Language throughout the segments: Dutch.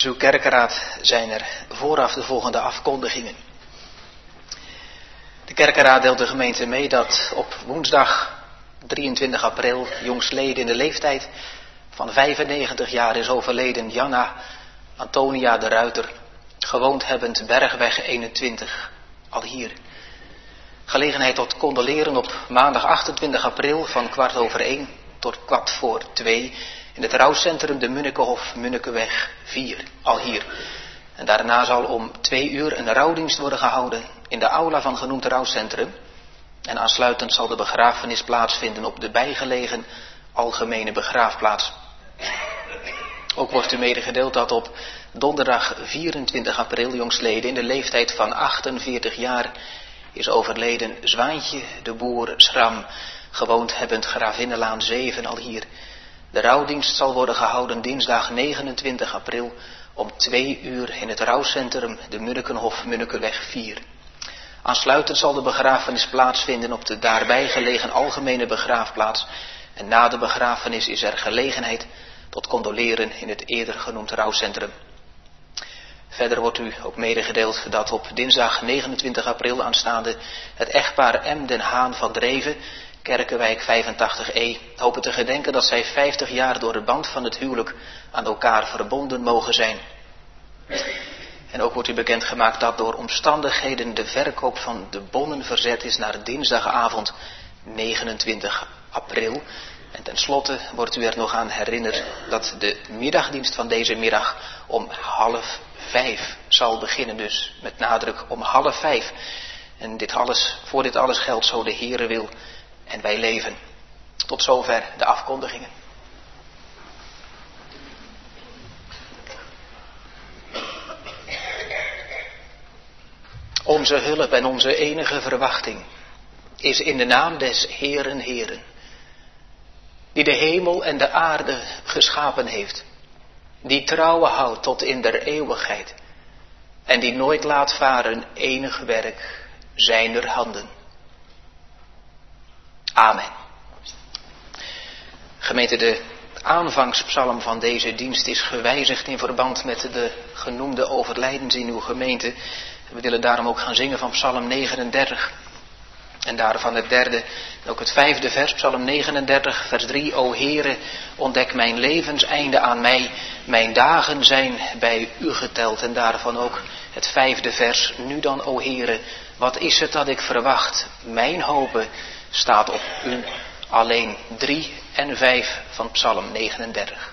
Uw kerkenraad zijn er vooraf de volgende afkondigingen. De kerkenraad deelt de gemeente mee dat op woensdag 23 april jongstleden in de leeftijd van 95 jaar is overleden Janna Antonia de Ruiter, gewoond hebbend Bergweg 21, al hier. Gelegenheid tot condoleren op maandag 28 april van 1:15 tot 1:45 in het rouwcentrum de Munnikenhof, Munnikenweg 4, al hier. En daarna zal om 2:00 een rouwdienst worden gehouden in de aula van genoemd rouwcentrum. En aansluitend zal de begrafenis plaatsvinden op de bijgelegen algemene begraafplaats. Ook wordt u medegedeeld dat op donderdag 24 april jongstleden in de leeftijd van 48 jaar is overleden Zwaantje de Boer Schram, gewoond hebbend Gravinnenlaan 7, al hier. De rouwdienst zal worden gehouden dinsdag 29 april om 2:00 in het rouwcentrum de Munnikenhof, Munnikenweg 4. Aansluitend zal de begrafenis plaatsvinden op de daarbij gelegen algemene begraafplaats. En na de begrafenis is er gelegenheid tot condoleren in het eerder genoemd rouwcentrum. Verder wordt u ook medegedeeld dat op dinsdag 29 april aanstaande het echtpaar M. den Haan van Dreven, Kerkenwijk 85E, hopen te gedenken dat zij 50 jaar door de band van het huwelijk aan elkaar verbonden mogen zijn. En ook wordt u bekendgemaakt dat door omstandigheden de verkoop van de bonnen verzet is naar dinsdagavond 29 april. En tenslotte wordt u er nog aan herinnerd dat de middagdienst van deze middag om 4:30 zal beginnen. Dus met nadruk om 4:30. En voor dit alles geldt zo de Heere wil en wij leven. Tot zover de afkondigingen. Onze hulp en onze enige verwachting is in de naam des Heeren Heeren, die de hemel en de aarde geschapen heeft, die trouwe houdt tot in der eeuwigheid en die nooit laat varen enig werk zijner handen. Amen. Gemeente, de aanvangspsalm van deze dienst is gewijzigd in verband met de genoemde overlijdens in uw gemeente. We willen daarom ook gaan zingen van psalm 39. En daarvan het derde en ook het 5e vers, psalm 39, vers 3. O Heere, ontdek mijn levenseinde aan mij, mijn dagen zijn bij u geteld. En daarvan ook het 5e vers. Nu dan, o Heere, wat is het dat ik verwacht? Mijn hope staat op u alleen. 3 en 5 van psalm 39.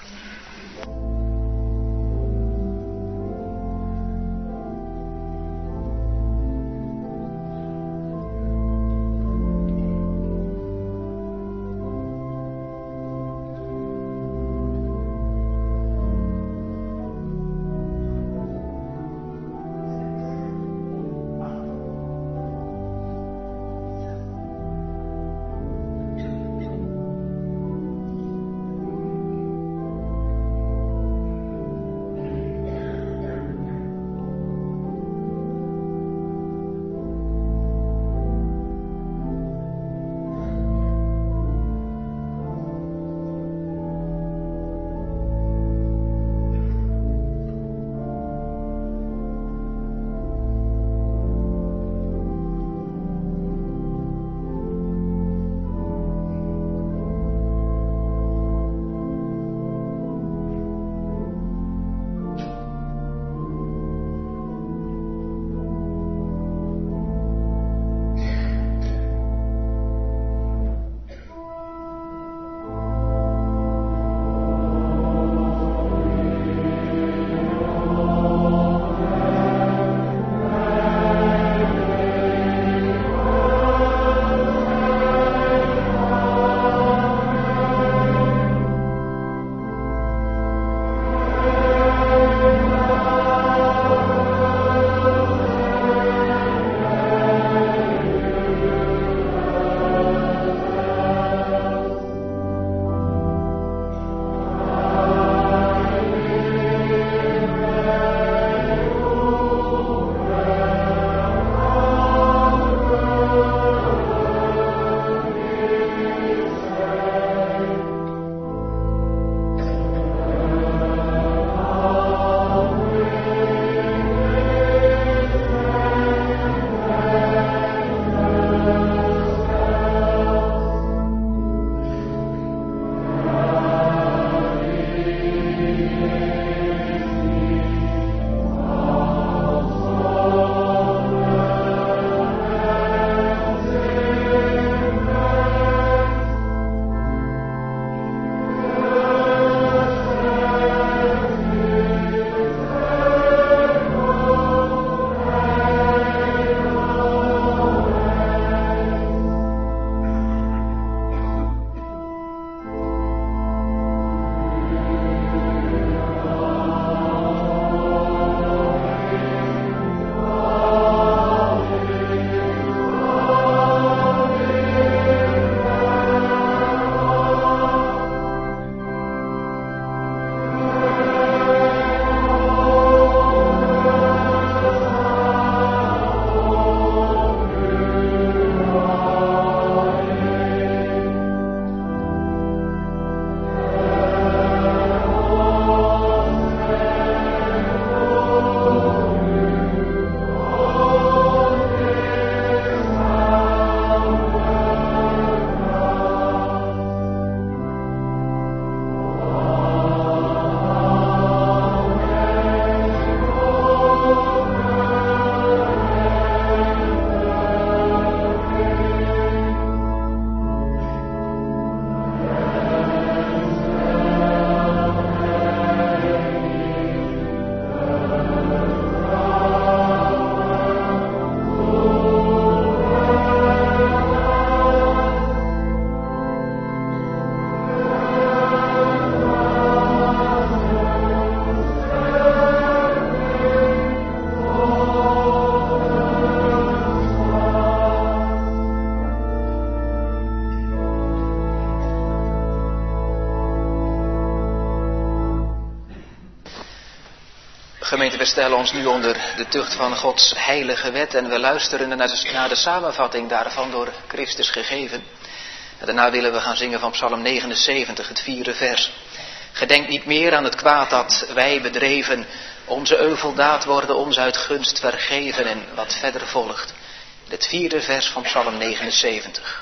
gemeente, we stellen ons nu onder de tucht van Gods heilige wet en we luisteren naar de samenvatting daarvan door Christus gegeven. En daarna willen we gaan zingen van Psalm 79, het 4e vers. Gedenk niet meer aan het kwaad dat wij bedreven, onze euveldaad worden ons uit gunst vergeven en wat verder volgt. Het 4e vers van Psalm 79.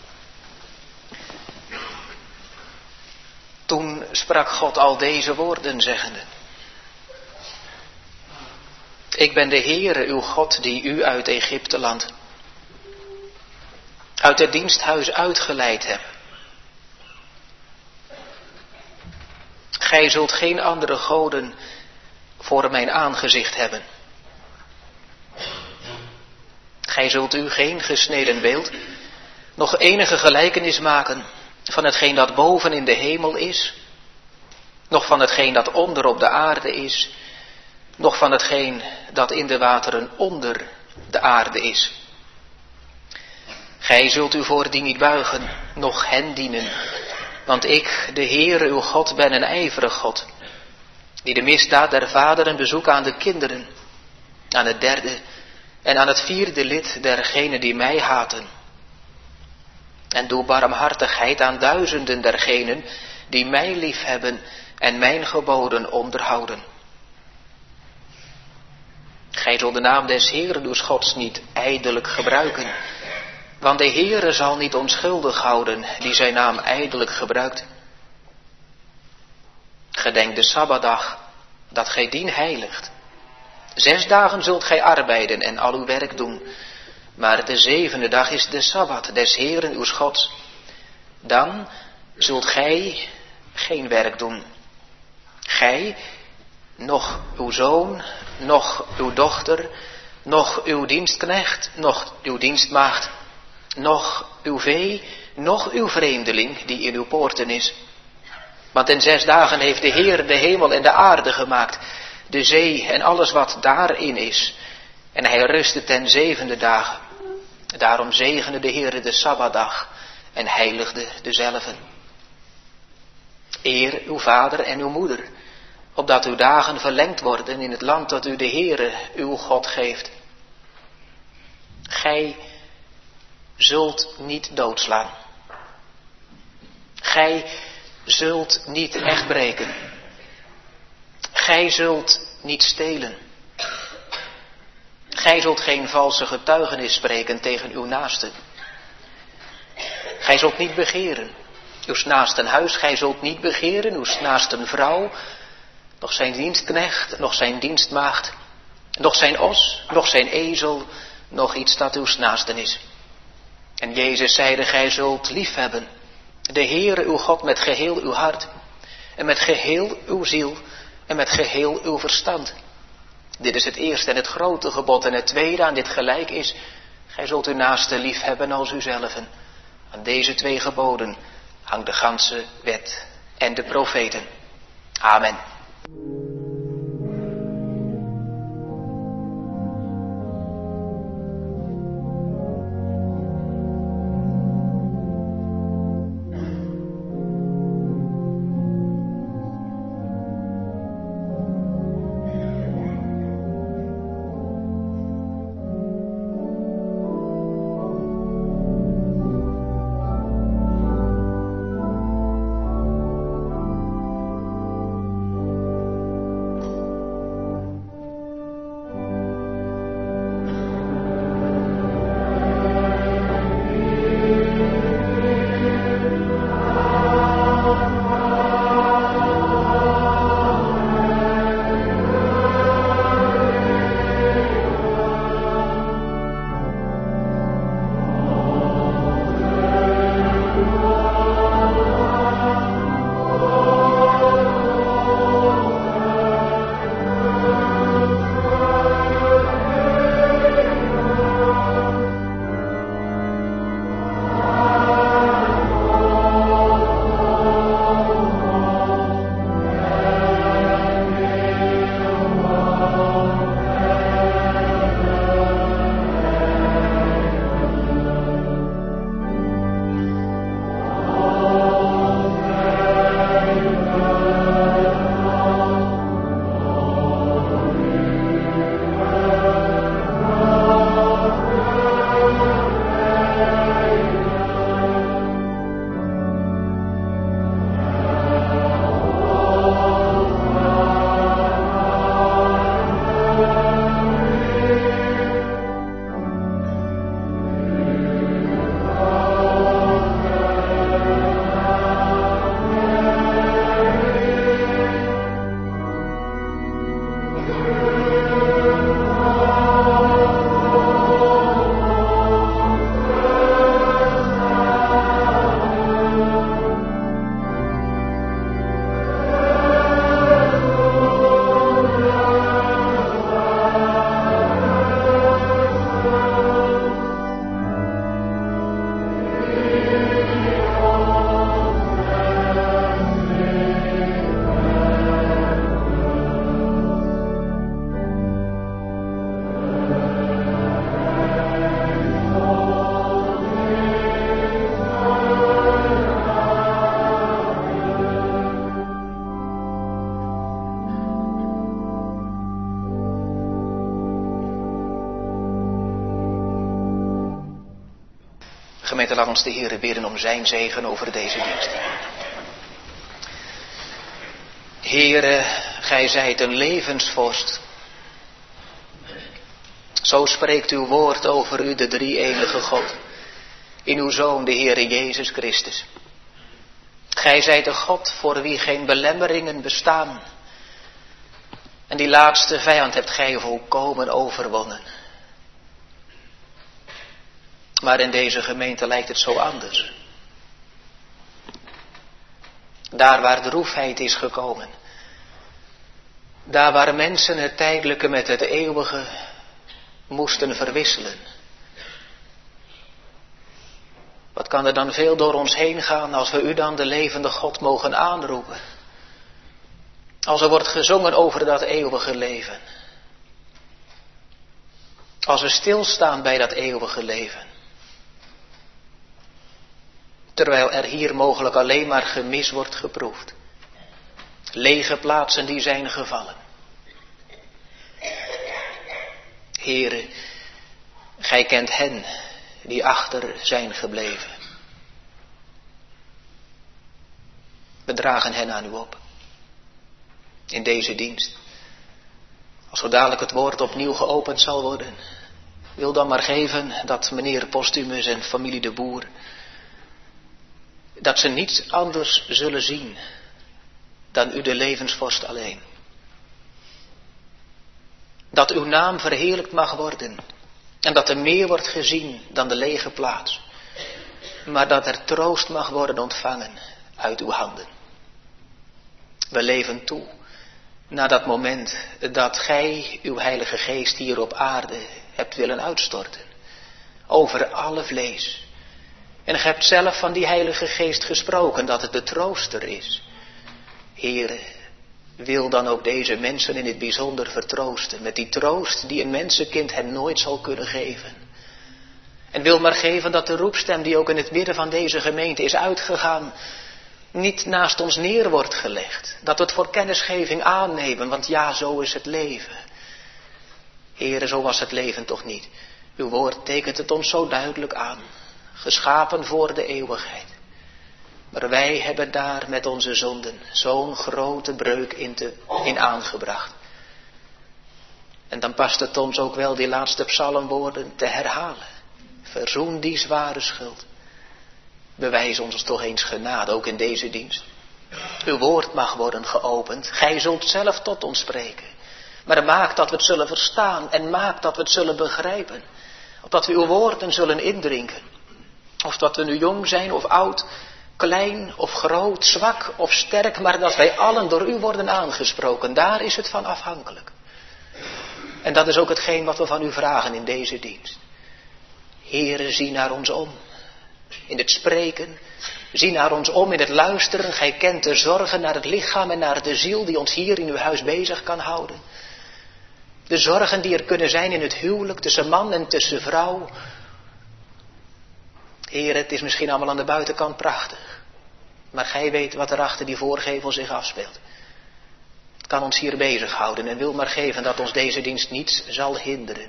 Toen sprak God al deze woorden zeggende. Ik ben de Heere uw God die u uit Egypteland, uit het diensthuis uitgeleid heb. Gij zult geen andere goden voor mijn aangezicht hebben. Gij zult u geen gesneden beeld, nog enige gelijkenis maken van hetgeen dat boven in de hemel is, nog van hetgeen dat onder op de aarde is, nog van hetgeen dat in de wateren onder de aarde is. Gij zult u voor die niet buigen, noch hen dienen, want ik, de Heere uw God, ben een ijverig God, die de misdaad der vaderen bezoekt aan de kinderen, aan het 3e en aan het 4e lid dergenen die mij haten. En doe barmhartigheid aan duizenden dergenen die mij liefhebben en mijn geboden onderhouden. Gij zult de naam des Heeren uws Gods niet ijdelijk gebruiken, want de Heere zal niet onschuldig houden die zijn naam ijdelijk gebruikt. Gedenk de Sabbatdag, dat gij dien heiligt. 6 dagen zult gij arbeiden en al uw werk doen, maar de 7e dag is de Sabbat des Heeren uws Gods. Dan zult gij geen werk doen. Gij, noch uw zoon, noch uw dochter, noch uw dienstknecht, noch uw dienstmaagd, noch uw vee, noch uw vreemdeling die in uw poorten is. Want in 6 dagen heeft de Heer de hemel en de aarde gemaakt, de zee en alles wat daarin is. En hij rustte ten 7e dagen. Daarom zegende de Heer de Sabbatdag en heiligde dezelve. Eer uw vader en uw moeder, opdat uw dagen verlengd worden in het land dat u de Heere uw God geeft. Gij zult niet doodslaan. Gij zult niet echtbreken. Gij zult niet stelen. Gij zult geen valse getuigenis spreken tegen uw naaste. Gij zult niet begeren uw naasten huis, gij zult niet begeren uw naasten vrouw, nog zijn dienstknecht, nog zijn dienstmaagd, nog zijn os, nog zijn ezel, nog iets dat uw naasten is. En Jezus zeide, gij zult liefhebben de Heere uw God met geheel uw hart, en met geheel uw ziel, en met geheel uw verstand. Dit is het eerste en het grote gebod, en het tweede aan dit gelijk is, gij zult uw naaste liefhebben als uzelven. Aan deze 2 geboden hangt de ganse wet en de profeten. Amen. gemeente, laat ons de Heere bidden om zijn zegen over deze dienst. Heere, gij zijt een levensvorst. Zo spreekt uw woord over u, de drie-enige God, in uw Zoon, de Heere Jezus Christus. Gij zijt de God voor wie geen belemmeringen bestaan. En die laatste vijand hebt gij volkomen overwonnen. Maar in deze gemeente lijkt het zo anders. Daar waar droefheid is gekomen. Daar waar mensen het tijdelijke met het eeuwige moesten verwisselen. Wat kan er dan veel door ons heen gaan als we u dan de levende God mogen aanroepen. Als er wordt gezongen over dat eeuwige leven. Als we stilstaan bij dat eeuwige leven. Terwijl er hier mogelijk alleen maar gemis wordt geproefd. Lege plaatsen die zijn gevallen. Heere, gij kent hen die achter zijn gebleven. We dragen hen aan u op. In deze dienst. Als zo dadelijk het woord opnieuw geopend zal worden. Wil dan maar geven dat meneer Postumus en familie de Boer. Dat ze niets anders zullen zien dan u de levensvorst alleen. Dat uw naam verheerlijkt mag worden. En dat er meer wordt gezien dan de lege plaats. Maar dat er troost mag worden ontvangen uit uw handen. We leven toe naar dat moment dat gij uw Heilige Geest hier op aarde hebt willen uitstorten. Over alle vlees. En gij hebt zelf van die Heilige Geest gesproken dat het de trooster is. Heere, wil dan ook deze mensen in het bijzonder vertroosten. Met die troost die een mensenkind hen nooit zal kunnen geven. En wil maar geven dat de roepstem die ook in het midden van deze gemeente is uitgegaan. Niet naast ons neer wordt gelegd. Dat we het voor kennisgeving aannemen. Want ja, zo is het leven. Heere, zo was het leven toch niet. Uw woord tekent het ons zo duidelijk aan. Geschapen voor de eeuwigheid. Maar wij hebben daar met onze zonden zo'n grote breuk in aangebracht. En dan past het ons ook wel die laatste psalmwoorden te herhalen. Verzoen die zware schuld. Bewijs ons toch eens genade, ook in deze dienst. Uw woord mag worden geopend. Gij zult zelf tot ons spreken. Maar maak dat we het zullen verstaan en maak dat we het zullen begrijpen. Opdat we uw woorden zullen indrinken. Of dat we nu jong zijn of oud, klein of groot, zwak of sterk, maar dat wij allen door u worden aangesproken. Daar is het van afhankelijk. En dat is ook hetgeen wat we van u vragen in deze dienst. Heere, zie naar ons om. In het spreken, zie naar ons om in het luisteren. Gij kent de zorgen naar het lichaam en naar de ziel die ons hier in uw huis bezig kan houden. De zorgen die er kunnen zijn in het huwelijk tussen man en tussen vrouw. Heer, het is misschien allemaal aan de buitenkant prachtig. Maar gij weet wat er achter die voorgevel zich afspeelt. Het kan ons hier bezighouden en wil maar geven dat ons deze dienst niets zal hinderen.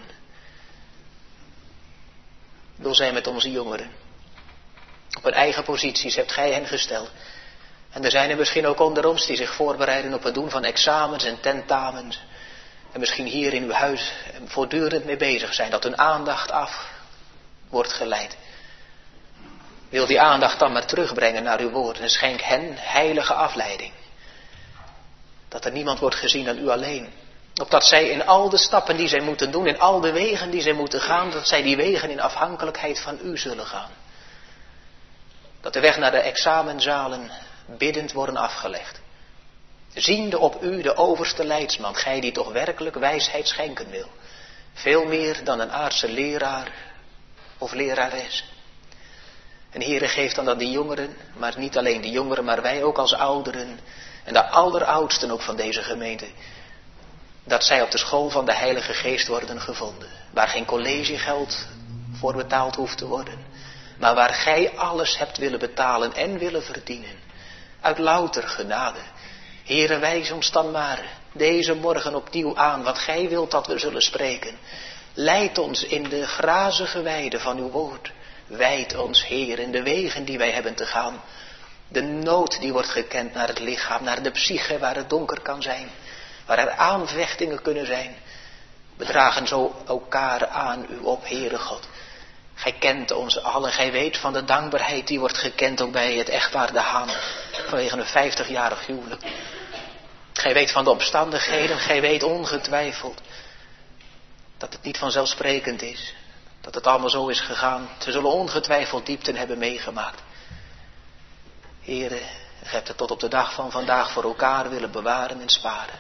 Wil zijn met onze jongeren. Op hun eigen posities hebt gij hen gesteld. En er zijn er misschien ook onder ons die zich voorbereiden op het doen van examens en tentamens. En misschien hier in uw huis voortdurend mee bezig zijn dat hun aandacht af wordt geleid. Wil die aandacht dan maar terugbrengen naar uw woord en schenk hen heilige afleiding. Dat er niemand wordt gezien dan u alleen. Opdat zij in al de stappen die zij moeten doen, in al de wegen die zij moeten gaan, dat zij die wegen in afhankelijkheid van u zullen gaan. Dat de weg naar de examenzalen biddend worden afgelegd. Ziende op u de overste leidsman, gij die toch werkelijk wijsheid schenken wil. Veel meer dan een aardse leraar of lerares. En Heere, geef dan dat die jongeren, maar niet alleen die jongeren, maar wij ook als ouderen en de alleroudsten ook van deze gemeente, dat zij op de school van de Heilige Geest worden gevonden. Waar geen collegegeld voor betaald hoeft te worden, maar waar gij alles hebt willen betalen en willen verdienen. Uit louter genade. Heere, wijs ons dan maar deze morgen opnieuw aan wat gij wilt dat we zullen spreken. Leid ons in de grazige weide van uw woord. Wijd ons, Heer, in de wegen die wij hebben te gaan. De nood die wordt gekend naar het lichaam, naar de psyche waar het donker kan zijn. Waar er aanvechtingen kunnen zijn. We dragen zo elkaar aan u op, Heere God. Gij kent ons allen, gij weet van de dankbaarheid die wordt gekend ook bij het echtpaar De Haan. Vanwege een 50-jarig huwelijk. Gij weet van de omstandigheden, gij weet ongetwijfeld dat het niet vanzelfsprekend is. Dat het allemaal zo is gegaan. Ze zullen ongetwijfeld diepten hebben meegemaakt. Heere, gij hebt het tot op de dag van vandaag voor elkaar willen bewaren en sparen.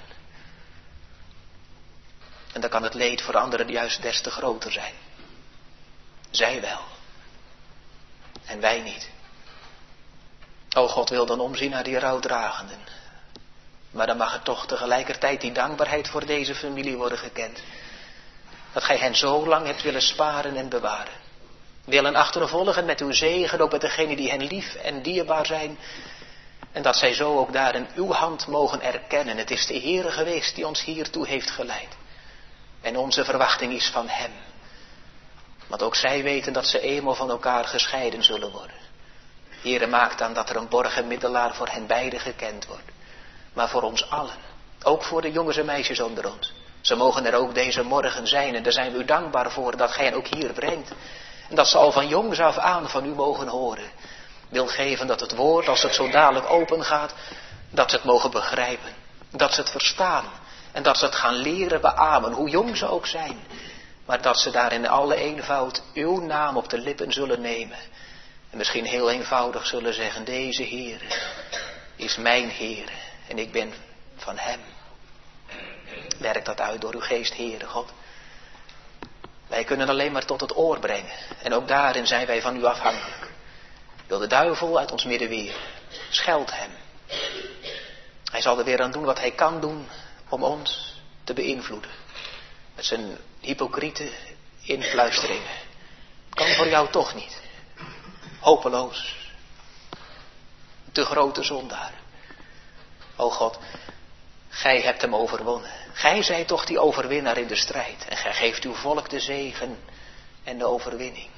En dan kan het leed voor anderen juist des te groter zijn. Zij wel. En wij niet. O God wil dan omzien naar die rouwdragenden. Maar dan mag er toch tegelijkertijd die dankbaarheid voor deze familie worden gekend. Dat gij hen zo lang hebt willen sparen en bewaren. Willen achtervolgen met uw zegen, ook met degenen die hen lief en dierbaar zijn. En dat zij zo ook daarin uw hand mogen erkennen. Het is de Heere geweest die ons hiertoe heeft geleid. En onze verwachting is van hem. Want ook zij weten dat ze eenmaal van elkaar gescheiden zullen worden. Heere, maak dan dat er een borgenmiddelaar voor hen beiden gekend wordt. Maar voor ons allen. Ook voor de jongens en meisjes onder ons. Ze mogen er ook deze morgen zijn. En daar zijn we u dankbaar voor dat gij hen ook hier brengt. En dat ze al van jongs af aan van u mogen horen. Wil geven dat het woord, als het zo dadelijk open gaat, dat ze het mogen begrijpen. Dat ze het verstaan. En dat ze het gaan leren beamen, hoe jong ze ook zijn. Maar dat ze daar in alle eenvoud uw naam op de lippen zullen nemen. En misschien heel eenvoudig zullen zeggen, deze Heere is mijn Heere. En ik ben van hem. Werk dat uit door uw geest, Heere God. Wij kunnen alleen maar tot het oor brengen. En ook daarin zijn wij van u afhankelijk. Wil de duivel uit ons midden weer. Scheld hem. Hij zal er weer aan doen wat hij kan doen om ons te beïnvloeden. Met zijn hypocriete influisteringen. Kan voor jou toch niet. Hopeloos. Te grote zondaar. O God, gij hebt hem overwonnen. Gij zijt toch die overwinnaar in de strijd. En gij geeft uw volk de zegen en de overwinning.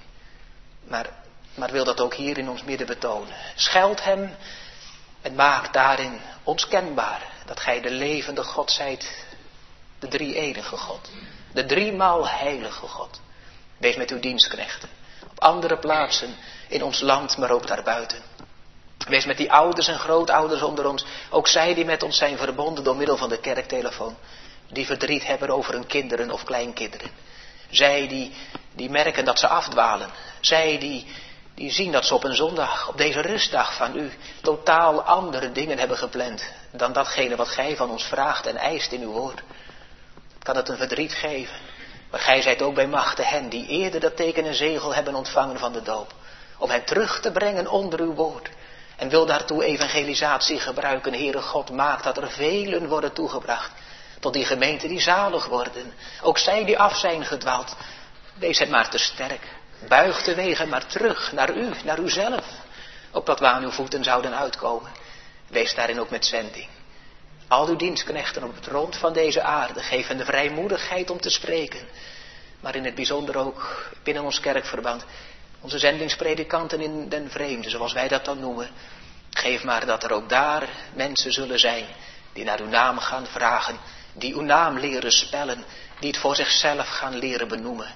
Maar wil dat ook hier in ons midden betonen. Scheld hem en maak daarin ons kenbaar. Dat gij de levende God zijt. De drie-enige God. De driemaal heilige God. Wees met uw dienstknechten. Op andere plaatsen in ons land, maar ook daarbuiten. Wees met die ouders en grootouders onder ons. Ook zij die met ons zijn verbonden door middel van de kerktelefoon. Die verdriet hebben over hun kinderen of kleinkinderen. Zij die merken dat ze afdwalen. Zij die zien dat ze op een zondag, op deze rustdag van u, totaal andere dingen hebben gepland. Dan datgene wat gij van ons vraagt en eist in uw woord. Kan het een verdriet geven. Maar gij zijt ook bij machte hen die eerder dat teken en zegel hebben ontvangen van de doop. Om hen terug te brengen onder uw woord. En wil daartoe evangelisatie gebruiken. Heere God, maak dat er velen worden toegebracht. Tot die gemeenten die zalig worden. Ook zij die af zijn gedwaald. Wees het maar te sterk. Buig de wegen maar terug naar u, naar uzelf. Opdat we aan uw voeten zouden uitkomen. Wees daarin ook met zending. Al uw dienstknechten op het rond van deze aarde. Geef hen de vrijmoedigheid om te spreken. Maar in het bijzonder ook binnen ons kerkverband. Onze zendingspredikanten in den vreemde, zoals wij dat dan noemen. Geef maar dat er ook daar mensen zullen zijn die naar uw naam gaan vragen. Die uw naam leren spellen. Die het voor zichzelf gaan leren benoemen.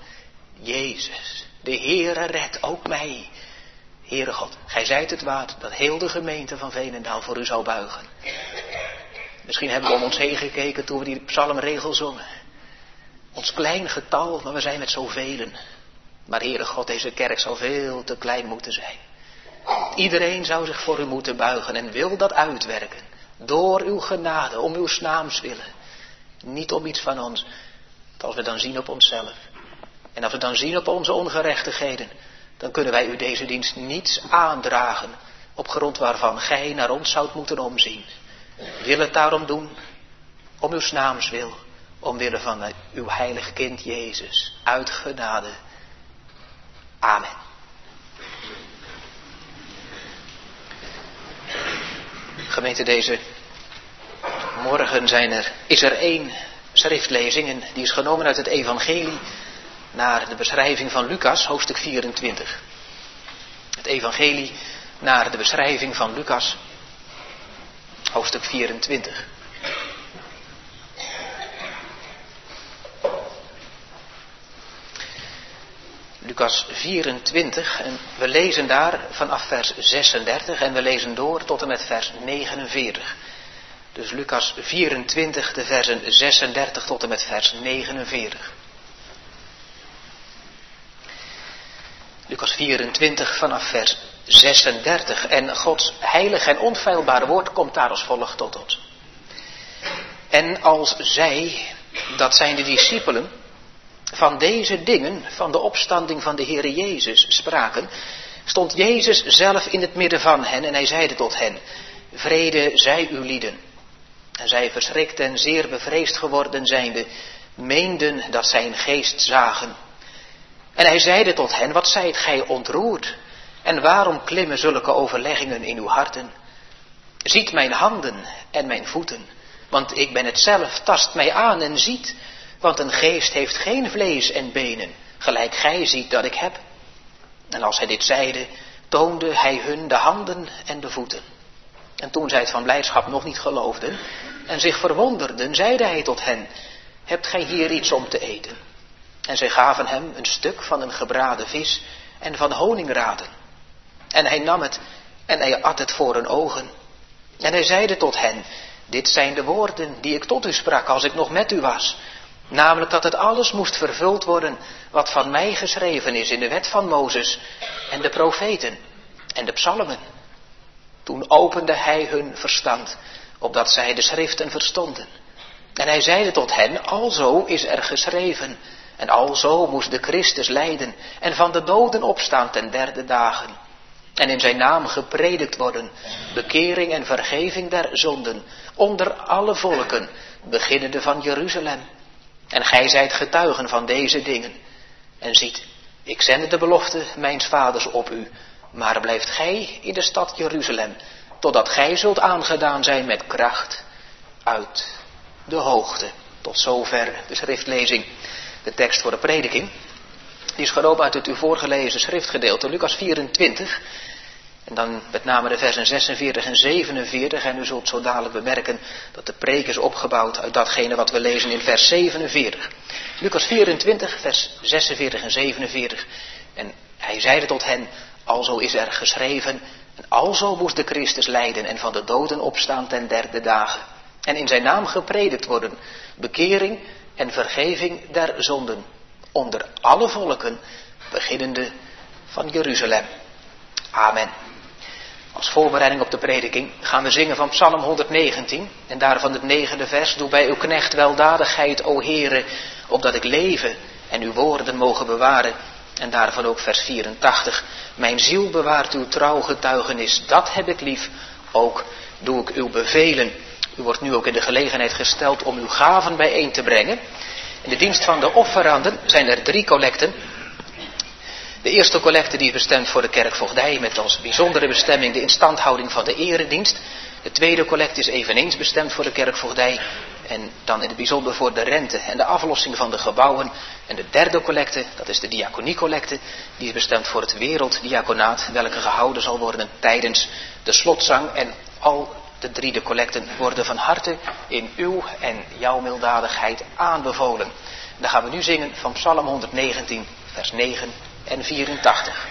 Jezus, de Heere redt ook mij. Heere God, gij zijt het waard dat heel de gemeente van Veenendaal voor u zou buigen. Misschien hebben we om ons heen gekeken toen we die psalmregel zongen. Ons klein getal, maar we zijn met zoveel. Maar Heere God, deze kerk zou veel te klein moeten zijn. Iedereen zou zich voor u moeten buigen en wil dat uitwerken. Door uw genade, om uw naams willen. Niet om iets van ons. Als we dan zien op onszelf. En als we dan zien op onze ongerechtigheden. Dan kunnen wij u deze dienst niets aandragen. Op grond waarvan gij naar ons zoudt moeten omzien. Wil het daarom doen. Om uw naams wil. Omwille van uw heilig kind Jezus. Uit genade. Amen. Gemeente, deze morgen is er 1 schriftlezing en die is genomen uit het evangelie naar de beschrijving van Lucas, hoofdstuk 24. Het evangelie naar de beschrijving van Lucas, hoofdstuk 24. Lucas 24 en we lezen daar vanaf vers 36 en we lezen door tot en met vers 49. Dus Lucas 24, de versen 36 tot en met vers 49. Lucas 24 vanaf vers 36. En Gods heilig en onfeilbaar woord komt daar als volgt tot ons. En als zij, dat zijn de discipelen, van deze dingen, van de opstanding van de Heere Jezus, spraken, stond Jezus zelf in het midden van hen en hij zeide tot hen, vrede zij uw lieden. En zij verschrikt en zeer bevreesd geworden zijnde, meenden dat zij een geest zagen. En hij zeide tot hen, wat zijt gij ontroerd? En waarom klimmen zulke overleggingen in uw harten? Ziet mijn handen en mijn voeten, want ik ben het zelf, tast mij aan en ziet, want een geest heeft geen vlees en benen, gelijk gij ziet dat ik heb. En als hij dit zeide, toonde hij hun de handen en de voeten. En toen zij het van blijdschap nog niet geloofden en zich verwonderden, zeide hij tot hen, hebt gij hier iets om te eten? En zij gaven hem een stuk van een gebraden vis en van honingraten. En hij nam het en hij at het voor hun ogen. En hij zeide tot hen, dit zijn de woorden die ik tot u sprak als ik nog met u was. Namelijk dat het alles moest vervuld worden wat van mij geschreven is in de wet van Mozes en de profeten en de psalmen. Toen opende hij hun verstand, opdat zij de schriften verstonden. En hij zeide tot hen, alzo is er geschreven, en alzo moest de Christus lijden en van de doden opstaan ten derde dagen. En in zijn naam gepredikt worden, bekering en vergeving der zonden, onder alle volken, beginnende van Jeruzalem. En gij zijt getuigen van deze dingen. En ziet, ik zende de belofte mijns vaders op u, maar blijft gij in de stad Jeruzalem, totdat gij zult aangedaan zijn met kracht uit de hoogte. Tot zover de schriftlezing, de tekst voor de prediking. Die is gelopen uit het u voorgelezen schriftgedeelte, Lucas 24. En dan met name de versen 46 en 47. En u zult zo dadelijk bemerken dat de preek is opgebouwd uit datgene wat we lezen in vers 47. Lucas 24, vers 46 en 47. En hij zeide tot hen, alzo is er geschreven, en alzo moest de Christus lijden en van de doden opstaan ten derde dagen. En in zijn naam gepredikt worden, bekering en vergeving der zonden, onder alle volken, beginnende van Jeruzalem. Amen. Als voorbereiding op de prediking gaan we zingen van Psalm 119 en daarvan het 9e vers. Doe bij uw knecht weldadigheid, o Heere, opdat ik leven en uw woorden mogen bewaren. En daarvan ook vers 84. Mijn ziel bewaart uw trouw getuigenis, dat heb ik lief, ook doe ik uw bevelen. U wordt nu ook in de gelegenheid gesteld om uw gaven bijeen te brengen. In de dienst van de offeranden zijn er 3 collecten. De eerste collecte die is bestemd voor de kerkvoogdij met als bijzondere bestemming de instandhouding van de eredienst. De tweede collecte is eveneens bestemd voor de kerkvoogdij en dan in het bijzonder voor de rente en de aflossing van de gebouwen. En de derde collecte, dat is de diaconiecollecte, die is bestemd voor het werelddiaconaat, welke gehouden zal worden tijdens de slotzang. En al de 3 collecten worden van harte in uw en jouw milddadigheid aanbevolen. Dan gaan we nu zingen van Psalm 119, vers 9 en 84.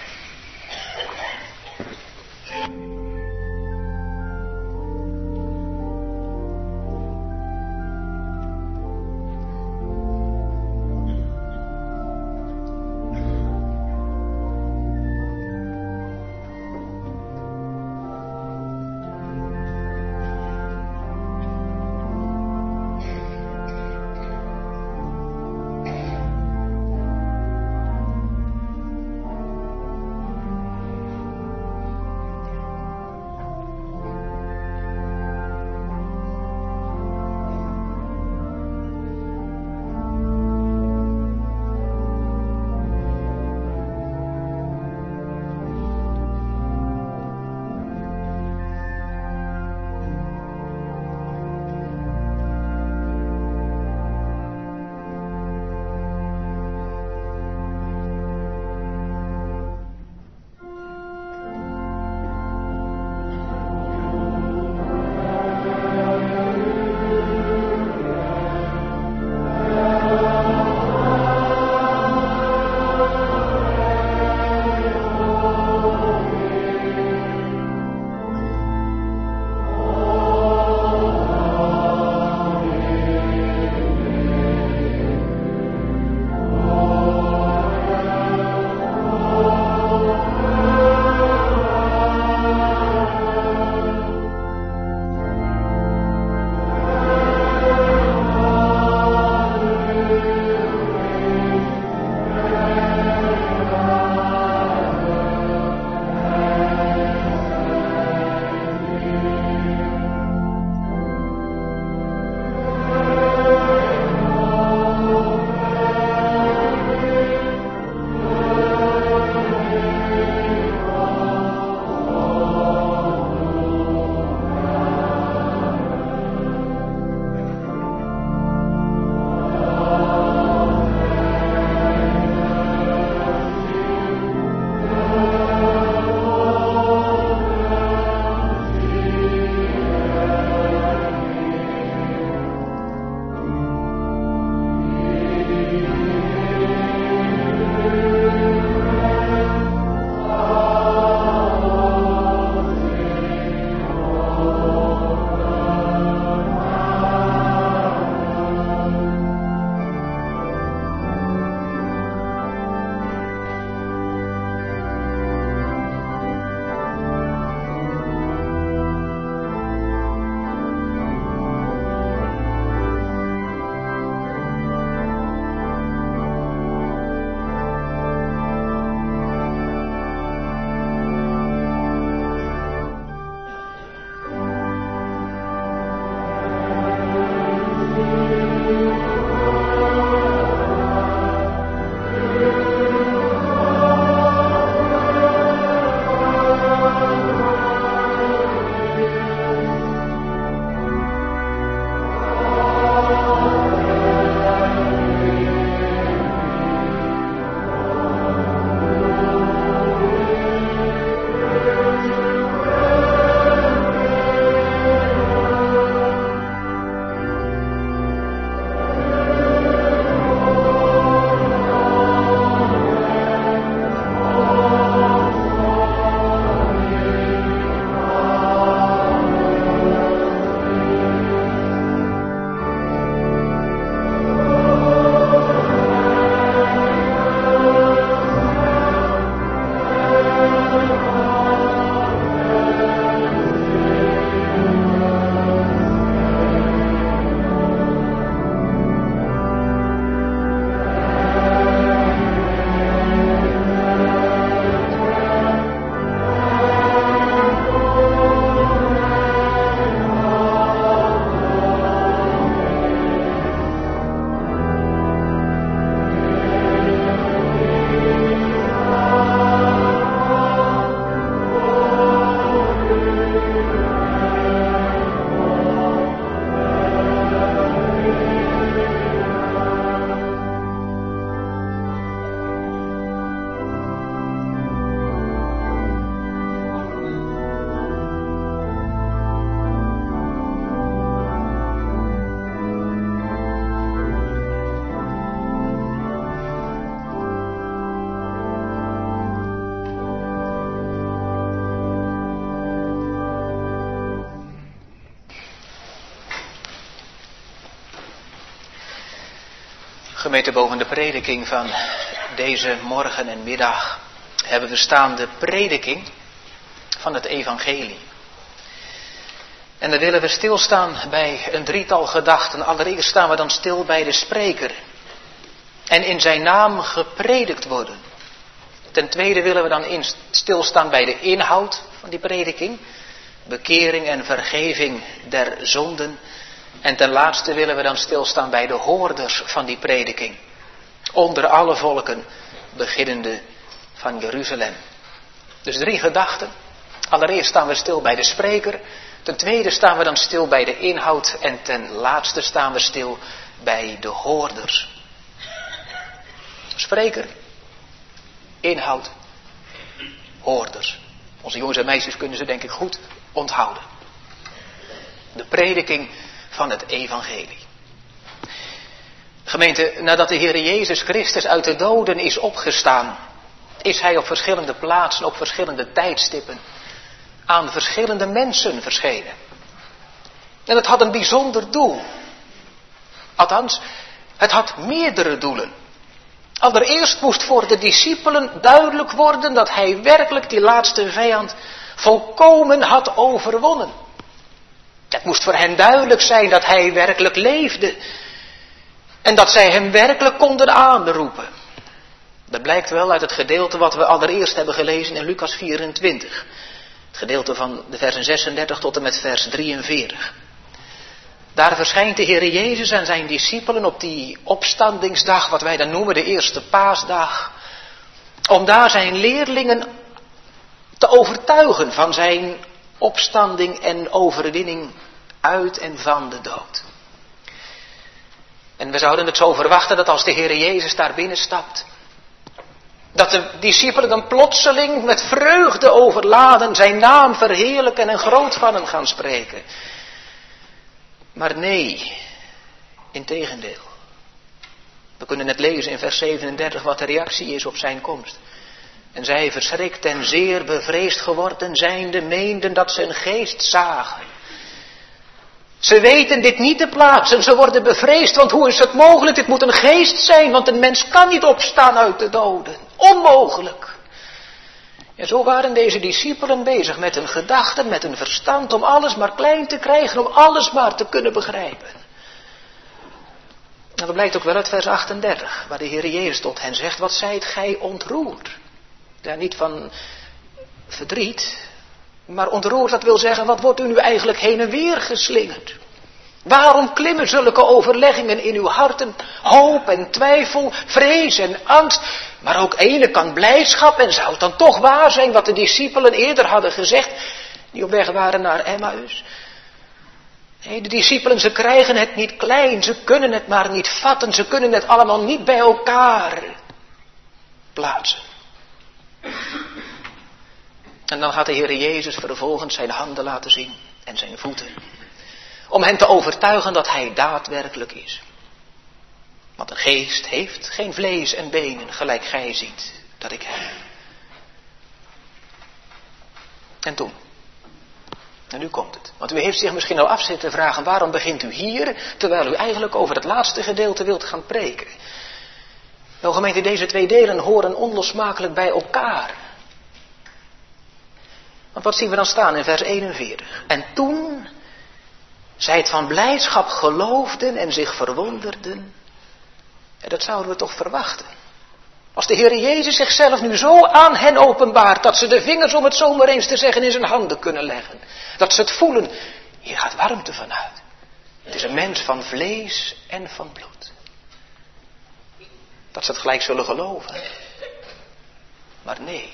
Gemeente, boven de prediking van deze morgen en middag hebben we staan de prediking van het evangelie. En dan willen we stilstaan bij een drietal gedachten. Allereerst staan we dan stil bij de spreker. En in zijn naam gepredikt worden. Ten tweede willen we dan stilstaan bij de inhoud van die prediking. Bekering en vergeving der zonden. En ten laatste willen we dan stilstaan bij de hoorders van die prediking. Onder alle volken, beginnende van Jeruzalem. Dus 3 gedachten. Allereerst staan we stil bij de spreker. Ten tweede staan we dan stil bij de inhoud. En ten laatste staan we stil bij de hoorders. Spreker, inhoud, hoorders. Onze jongens en meisjes kunnen ze denk ik goed onthouden. De prediking van het evangelie. Gemeente, nadat de Heer Jezus Christus uit de doden is opgestaan, is hij op verschillende plaatsen, op verschillende tijdstippen, aan verschillende mensen verschenen. En het had een bijzonder doel. Althans, het had meerdere doelen. Allereerst moest voor de discipelen duidelijk worden dat hij werkelijk die laatste vijand volkomen had overwonnen. Het moest voor hen duidelijk zijn dat hij werkelijk leefde. En dat zij hem werkelijk konden aanroepen. Dat blijkt wel uit het gedeelte wat we allereerst hebben gelezen in Lucas 24. Het gedeelte van de versen 36 tot en met vers 43. Daar verschijnt de Heer Jezus en zijn discipelen op die opstandingsdag, wat wij dan noemen de eerste paasdag. Om daar zijn leerlingen te overtuigen van zijn opstanding en overwinning uit en van de dood. En we zouden het zo verwachten dat als de Heer Jezus daar binnenstapt, dat de discipelen dan plotseling met vreugde overladen zijn naam verheerlijken en groot van hem gaan spreken. Maar nee, integendeel. We kunnen net lezen in vers 37 wat de reactie is op zijn komst. En zij verschrikt en zeer bevreesd geworden zijnde meenden dat ze een geest zagen. Ze weten dit niet te plaatsen, ze worden bevreesd, want hoe is het mogelijk? Dit moet een geest zijn, want een mens kan niet opstaan uit de doden. Onmogelijk. En zo waren deze discipelen bezig met hun gedachten, met hun verstand, om alles maar klein te krijgen, om alles maar te kunnen begrijpen. En dat blijkt ook wel uit vers 38, waar de Heer Jezus tot hen zegt, wat zijt gij ontroerd? Ja, niet van verdriet, maar ontroerd, dat wil zeggen, wat wordt u nu eigenlijk heen en weer geslingerd? Waarom klimmen zulke overleggingen in uw harten? Hoop en twijfel, vrees en angst, maar ook ene kant blijdschap. En zou het dan toch waar zijn wat de discipelen eerder hadden gezegd, die op weg waren naar Emmaus? Nee, de discipelen, ze krijgen het niet klein, ze kunnen het maar niet vatten, ze kunnen het allemaal niet bij elkaar plaatsen. En dan gaat de Heer Jezus vervolgens zijn handen laten zien en zijn voeten. Om hen te overtuigen dat hij daadwerkelijk is. Want een geest heeft geen vlees en benen, gelijk gij ziet dat ik heb. En toen. En nu komt het. Want u heeft zich misschien al af zitten vragen, waarom begint u hier, terwijl u eigenlijk over het laatste gedeelte wilt gaan preken? Wel gemeente, deze 2 delen horen onlosmakelijk bij elkaar. Want wat zien we dan staan in vers 41? En toen zij het van blijdschap geloofden en zich verwonderden. En dat zouden we toch verwachten. Als de Heer Jezus zichzelf nu zo aan hen openbaart, dat ze de vingers, om het zo maar eens te zeggen, in zijn handen kunnen leggen. Dat ze het voelen, hier gaat warmte vanuit. Het is een mens van vlees en van bloed. Dat ze het gelijk zullen geloven. Maar nee.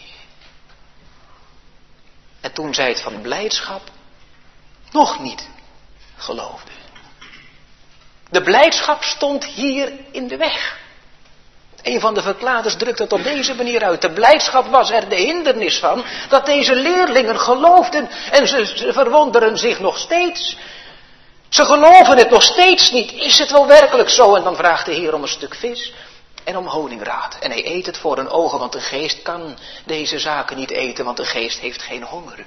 En toen zij het van blijdschap nog niet geloofden. De blijdschap stond hier in de weg. Een van de verklaarders drukt het op deze manier uit. De blijdschap was er de hindernis van dat deze leerlingen geloofden en ze verwonderen zich nog steeds. Ze geloven het nog steeds niet. Is het wel werkelijk zo? En dan vraagt de Heer om een stuk vis en om honingraad. En hij eet het voor hun ogen, want de geest kan deze zaken niet eten, want de geest heeft geen honger.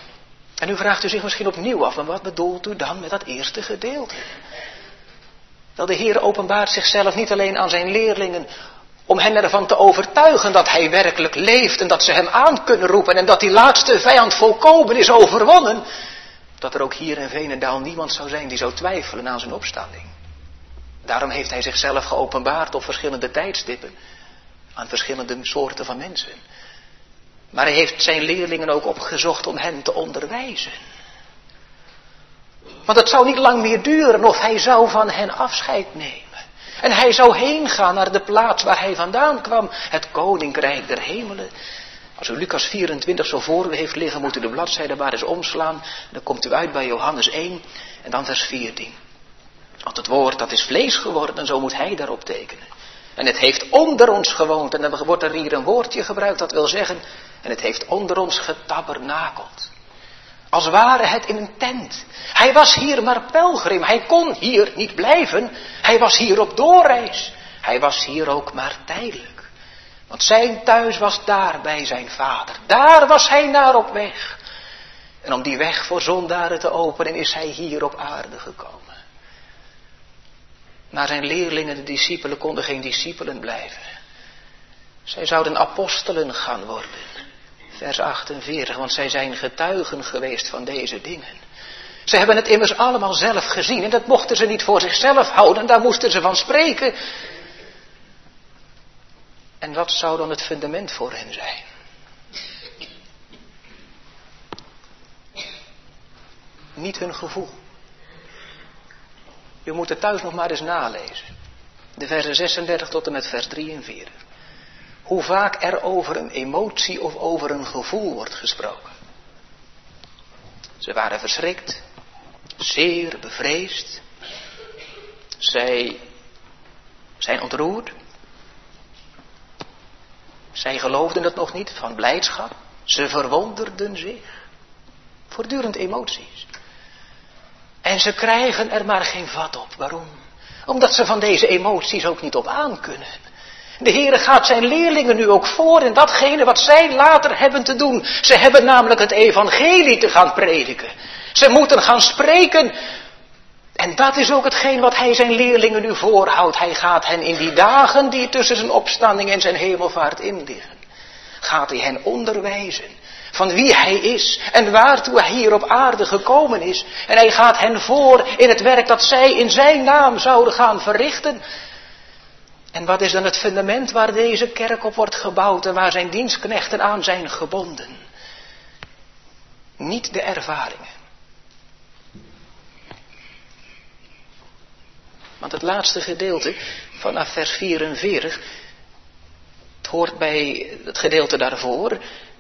En nu vraagt u zich misschien opnieuw af, maar wat bedoelt u dan met dat eerste gedeelte? Wel, de Heer openbaart zichzelf niet alleen aan zijn leerlingen om hen ervan te overtuigen dat hij werkelijk leeft en dat ze hem aan kunnen roepen en dat die laatste vijand volkomen is overwonnen. Dat er ook hier in Veenendaal niemand zou zijn die zou twijfelen aan zijn opstanding. Daarom heeft hij zichzelf geopenbaard op verschillende tijdstippen aan verschillende soorten van mensen. Maar hij heeft zijn leerlingen ook opgezocht om hen te onderwijzen. Want het zou niet lang meer duren of hij zou van hen afscheid nemen. En hij zou heen gaan naar de plaats waar hij vandaan kwam, het koninkrijk der hemelen. Als u Lucas 24 zo voor u heeft liggen, moet u de bladzijde maar eens omslaan. Dan komt u uit bij Johannes 1 en dan vers 14. Want het woord dat is vlees geworden en zo moet hij daarop tekenen. En het heeft onder ons gewoond. En dan wordt er hier een woordje gebruikt dat wil zeggen, en het heeft onder ons getabernakeld. Als ware het in een tent. Hij was hier maar pelgrim. Hij kon hier niet blijven. Hij was hier op doorreis. Hij was hier ook maar tijdelijk. Want zijn thuis was daar bij zijn vader. Daar was hij naar op weg. En om die weg voor zondaren te openen is hij hier op aarde gekomen. Maar zijn leerlingen, de discipelen, konden geen discipelen blijven. Zij zouden apostelen gaan worden. Vers 48, want zij zijn getuigen geweest van deze dingen. Ze hebben het immers allemaal zelf gezien en dat mochten ze niet voor zichzelf houden, daar moesten ze van spreken. En wat zou dan het fundament voor hen zijn? Niet hun gevoel. Je moet het thuis nog maar eens nalezen. De versen 36 tot en met vers 43. Hoe vaak er over een emotie of over een gevoel wordt gesproken. Ze waren verschrikt, zeer bevreesd. Zij zijn ontroerd. Zij geloofden het nog niet van blijdschap. Ze verwonderden zich. Voortdurend emoties. En ze krijgen er maar geen vat op. Waarom? Omdat ze van deze emoties ook niet op aan kunnen. De Heere gaat zijn leerlingen nu ook voor in datgene wat zij later hebben te doen. Ze hebben namelijk het evangelie te gaan prediken. Ze moeten gaan spreken. En dat is ook hetgeen wat hij zijn leerlingen nu voorhoudt. Hij gaat hen in die dagen die tussen zijn opstanding en zijn hemelvaart in liggen. Gaat hij hen onderwijzen van wie hij is en waartoe hij hier op aarde gekomen is. En hij gaat hen voor in het werk dat zij in zijn naam zouden gaan verrichten. En wat is dan het fundament waar deze kerk op wordt gebouwd en waar zijn dienstknechten aan zijn gebonden? Niet de ervaringen. Want het laatste gedeelte vanaf vers 44, het hoort bij het gedeelte daarvoor.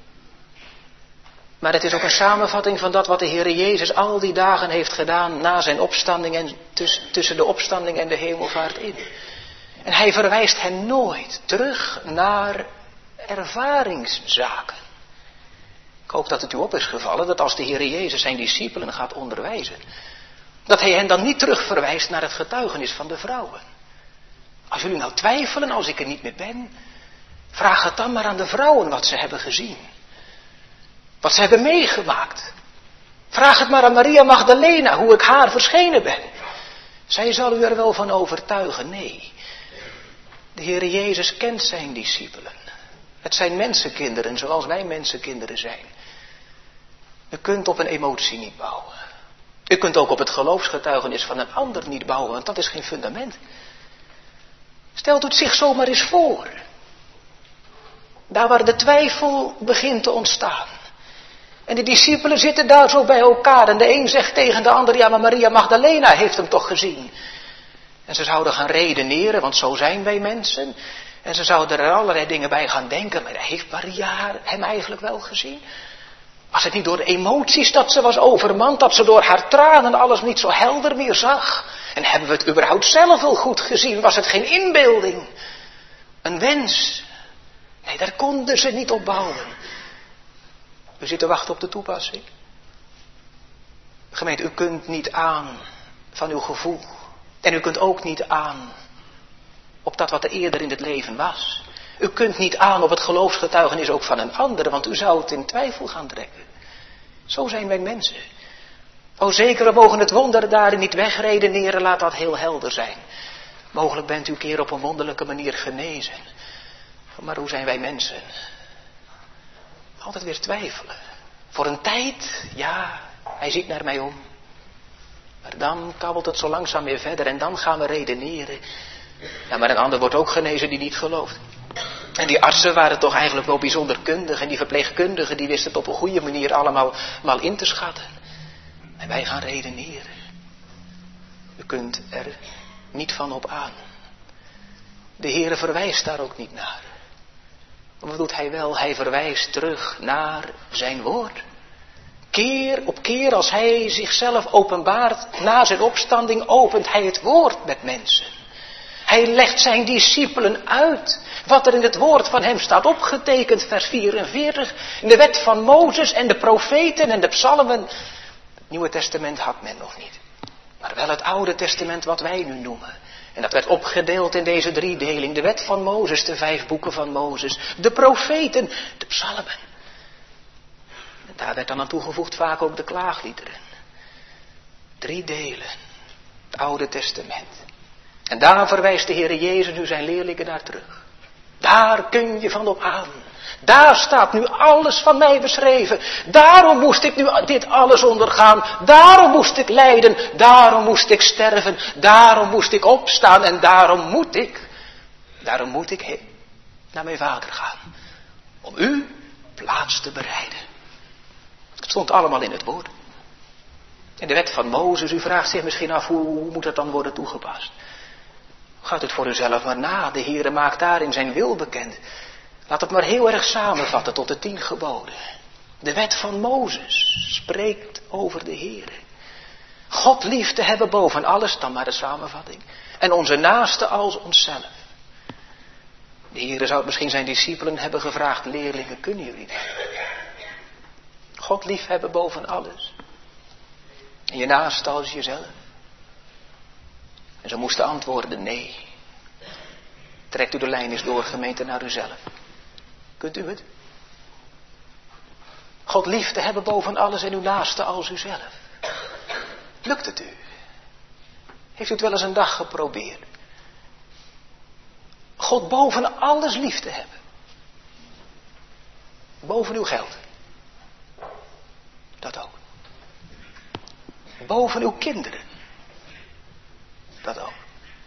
Maar het is ook een samenvatting van dat wat de Heere Jezus al die dagen heeft gedaan na zijn opstanding en tussen de opstanding en de hemelvaart in. En hij verwijst hen nooit terug naar ervaringszaken. Ik hoop dat het u op is gevallen dat als de Heere Jezus zijn discipelen gaat onderwijzen, dat hij hen dan niet terugverwijst naar het getuigenis van de vrouwen. Als jullie nou twijfelen, als ik er niet meer ben, vraag het dan maar aan de vrouwen wat ze hebben gezien. Wat ze hebben meegemaakt. Vraag het maar aan Maria Magdalena, hoe ik haar verschenen ben. Zij zal u er wel van overtuigen. Nee. De Heere Jezus kent zijn discipelen. Het zijn mensenkinderen zoals wij mensenkinderen zijn. U kunt op een emotie niet bouwen. U kunt ook op het geloofsgetuigenis van een ander niet bouwen, want dat is geen fundament. Stelt u het zich zomaar eens voor. Daar waar de twijfel begint te ontstaan. En de discipelen zitten daar zo bij elkaar. En de een zegt tegen de ander, ja maar Maria Magdalena heeft hem toch gezien. En ze zouden gaan redeneren, want zo zijn wij mensen. En ze zouden er allerlei dingen bij gaan denken. Maar heeft Maria hem eigenlijk wel gezien? Was het niet door de emoties dat ze was overmand, dat ze door haar tranen alles niet zo helder meer zag? En hebben we het überhaupt zelf wel goed gezien? Was het geen inbeelding? Een wens? Nee, daar konden ze niet op bouwen. U zit te wachten op de toepassing. Gemeente, u kunt niet aan van uw gevoel. En u kunt ook niet aan op dat wat er eerder in het leven was. U kunt niet aan op het geloofsgetuigenis ook van een ander, want u zou het in twijfel gaan trekken. Zo zijn wij mensen. O zeker, we mogen het wonder daarin niet wegredeneren, laat dat heel helder zijn. Mogelijk bent u een keer op een wonderlijke manier genezen. Maar hoe zijn wij mensen? Altijd weer twijfelen. Voor een tijd, ja, hij ziet naar mij om. Maar dan kabbelt het zo langzaam weer verder en dan gaan we redeneren. Ja, maar een ander wordt ook genezen die niet gelooft. En die artsen waren toch eigenlijk wel bijzonder kundig. En die verpleegkundigen die wisten het op een goede manier allemaal in te schatten. En wij gaan redeneren. U kunt er niet van op aan. De Heere verwijst daar ook niet naar. Wat doet hij wel? Hij verwijst terug naar zijn woord. Keer op keer als hij zichzelf openbaart, na zijn opstanding opent hij het woord met mensen. Hij legt zijn discipelen uit wat er in het woord van hem staat opgetekend, vers 44. In de wet van Mozes en de profeten en de psalmen. Het Nieuwe Testament had men nog niet. Maar wel het Oude Testament wat wij nu noemen. En dat werd opgedeeld in deze driedeling. De wet van Mozes, de 5 boeken van Mozes. De profeten, de psalmen. En daar werd dan aan toegevoegd vaak ook de klaagliederen. 3 delen. Het Oude Testament. En daar verwijst de Heere Jezus nu zijn leerlingen naar terug. Daar kun je van op aan. Daar staat nu alles van mij beschreven. Daarom moest ik nu dit alles ondergaan. Daarom moest ik lijden. Daarom moest ik sterven. Daarom moest ik opstaan. En daarom moet ik heen naar mijn Vader gaan. Om u plaats te bereiden. Het stond allemaal in het woord. In de wet van Mozes, u vraagt zich misschien af hoe moet dat dan worden toegepast. Gaat het voor uzelf maar na. De Heere maakt daarin zijn wil bekend. Laat het maar heel erg samenvatten tot de 10 geboden. De wet van Mozes spreekt over de Heere. God lief te hebben boven alles, dan maar de samenvatting. En onze naaste als onszelf. De Heere zou misschien zijn discipelen hebben gevraagd, leerlingen, kunnen jullie dat? God lief hebben boven alles. En je naaste als jezelf. En ze moesten antwoorden, nee. Trekt u de lijn eens door, gemeente, naar uzelf. Kunt u het? God lief te hebben boven alles en uw naaste als uzelf. Lukt het u? Heeft u het wel eens een dag geprobeerd? God boven alles lief te hebben. Boven uw geld. Dat ook. Boven uw kinderen. Dat ook.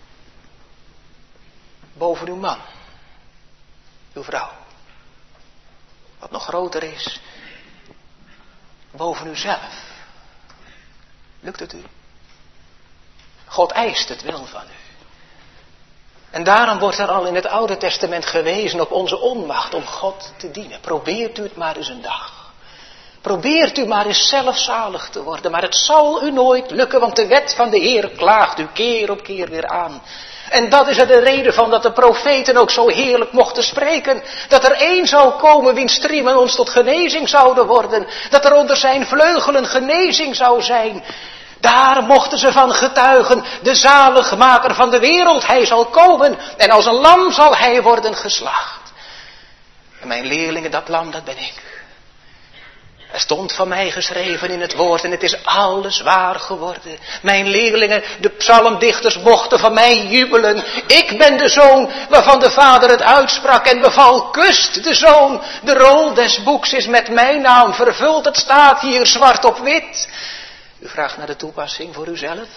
Boven uw man. Uw vrouw. Wat nog groter is. Boven uzelf. Lukt het u? God eist het wel van u. En daarom wordt er al in het Oude Testament gewezen op onze onmacht om God te dienen. Probeert u het maar eens een dag. Probeert u maar eens zelf zalig te worden. Maar het zal u nooit lukken, want de wet van de Heer klaagt u keer op keer weer aan. En dat is er de reden van dat de profeten ook zo heerlijk mochten spreken. Dat er één zou komen wiens striemen ons tot genezing zouden worden. Dat er onder zijn vleugelen genezing zou zijn. Daar mochten ze van getuigen. De zaligmaker van de wereld, hij zal komen. En als een lam zal hij worden geslacht. En mijn leerlingen, dat lam, dat ben ik. Er stond van mij geschreven in het woord en het is alles waar geworden. Mijn leerlingen, de psalmdichters mochten van mij jubelen. Ik ben de zoon waarvan de vader het uitsprak en beval, kust de zoon. De rol des boeks is met mijn naam vervuld, het staat hier zwart op wit. U vraagt naar de toepassing voor uzelf.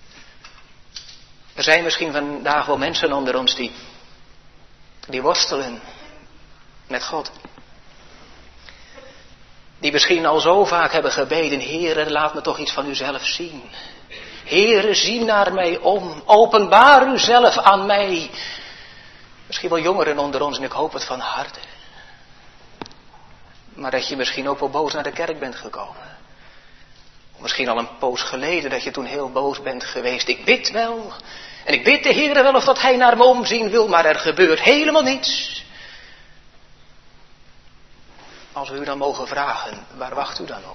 Er zijn misschien vandaag wel mensen onder ons die worstelen met God. Die misschien al zo vaak hebben gebeden, Heere, laat me toch iets van uzelf zien. Heere, zie naar mij om, openbaar uzelf aan mij. Misschien wel jongeren onder ons en ik hoop het van harte. Maar dat je misschien ook wel boos naar de kerk bent gekomen. Misschien al een poos geleden dat je toen heel boos bent geweest. Ik bid wel. En ik bid de Heere wel of dat hij naar me omzien wil, maar er gebeurt helemaal niets. Als we u dan mogen vragen, waar wacht u dan op?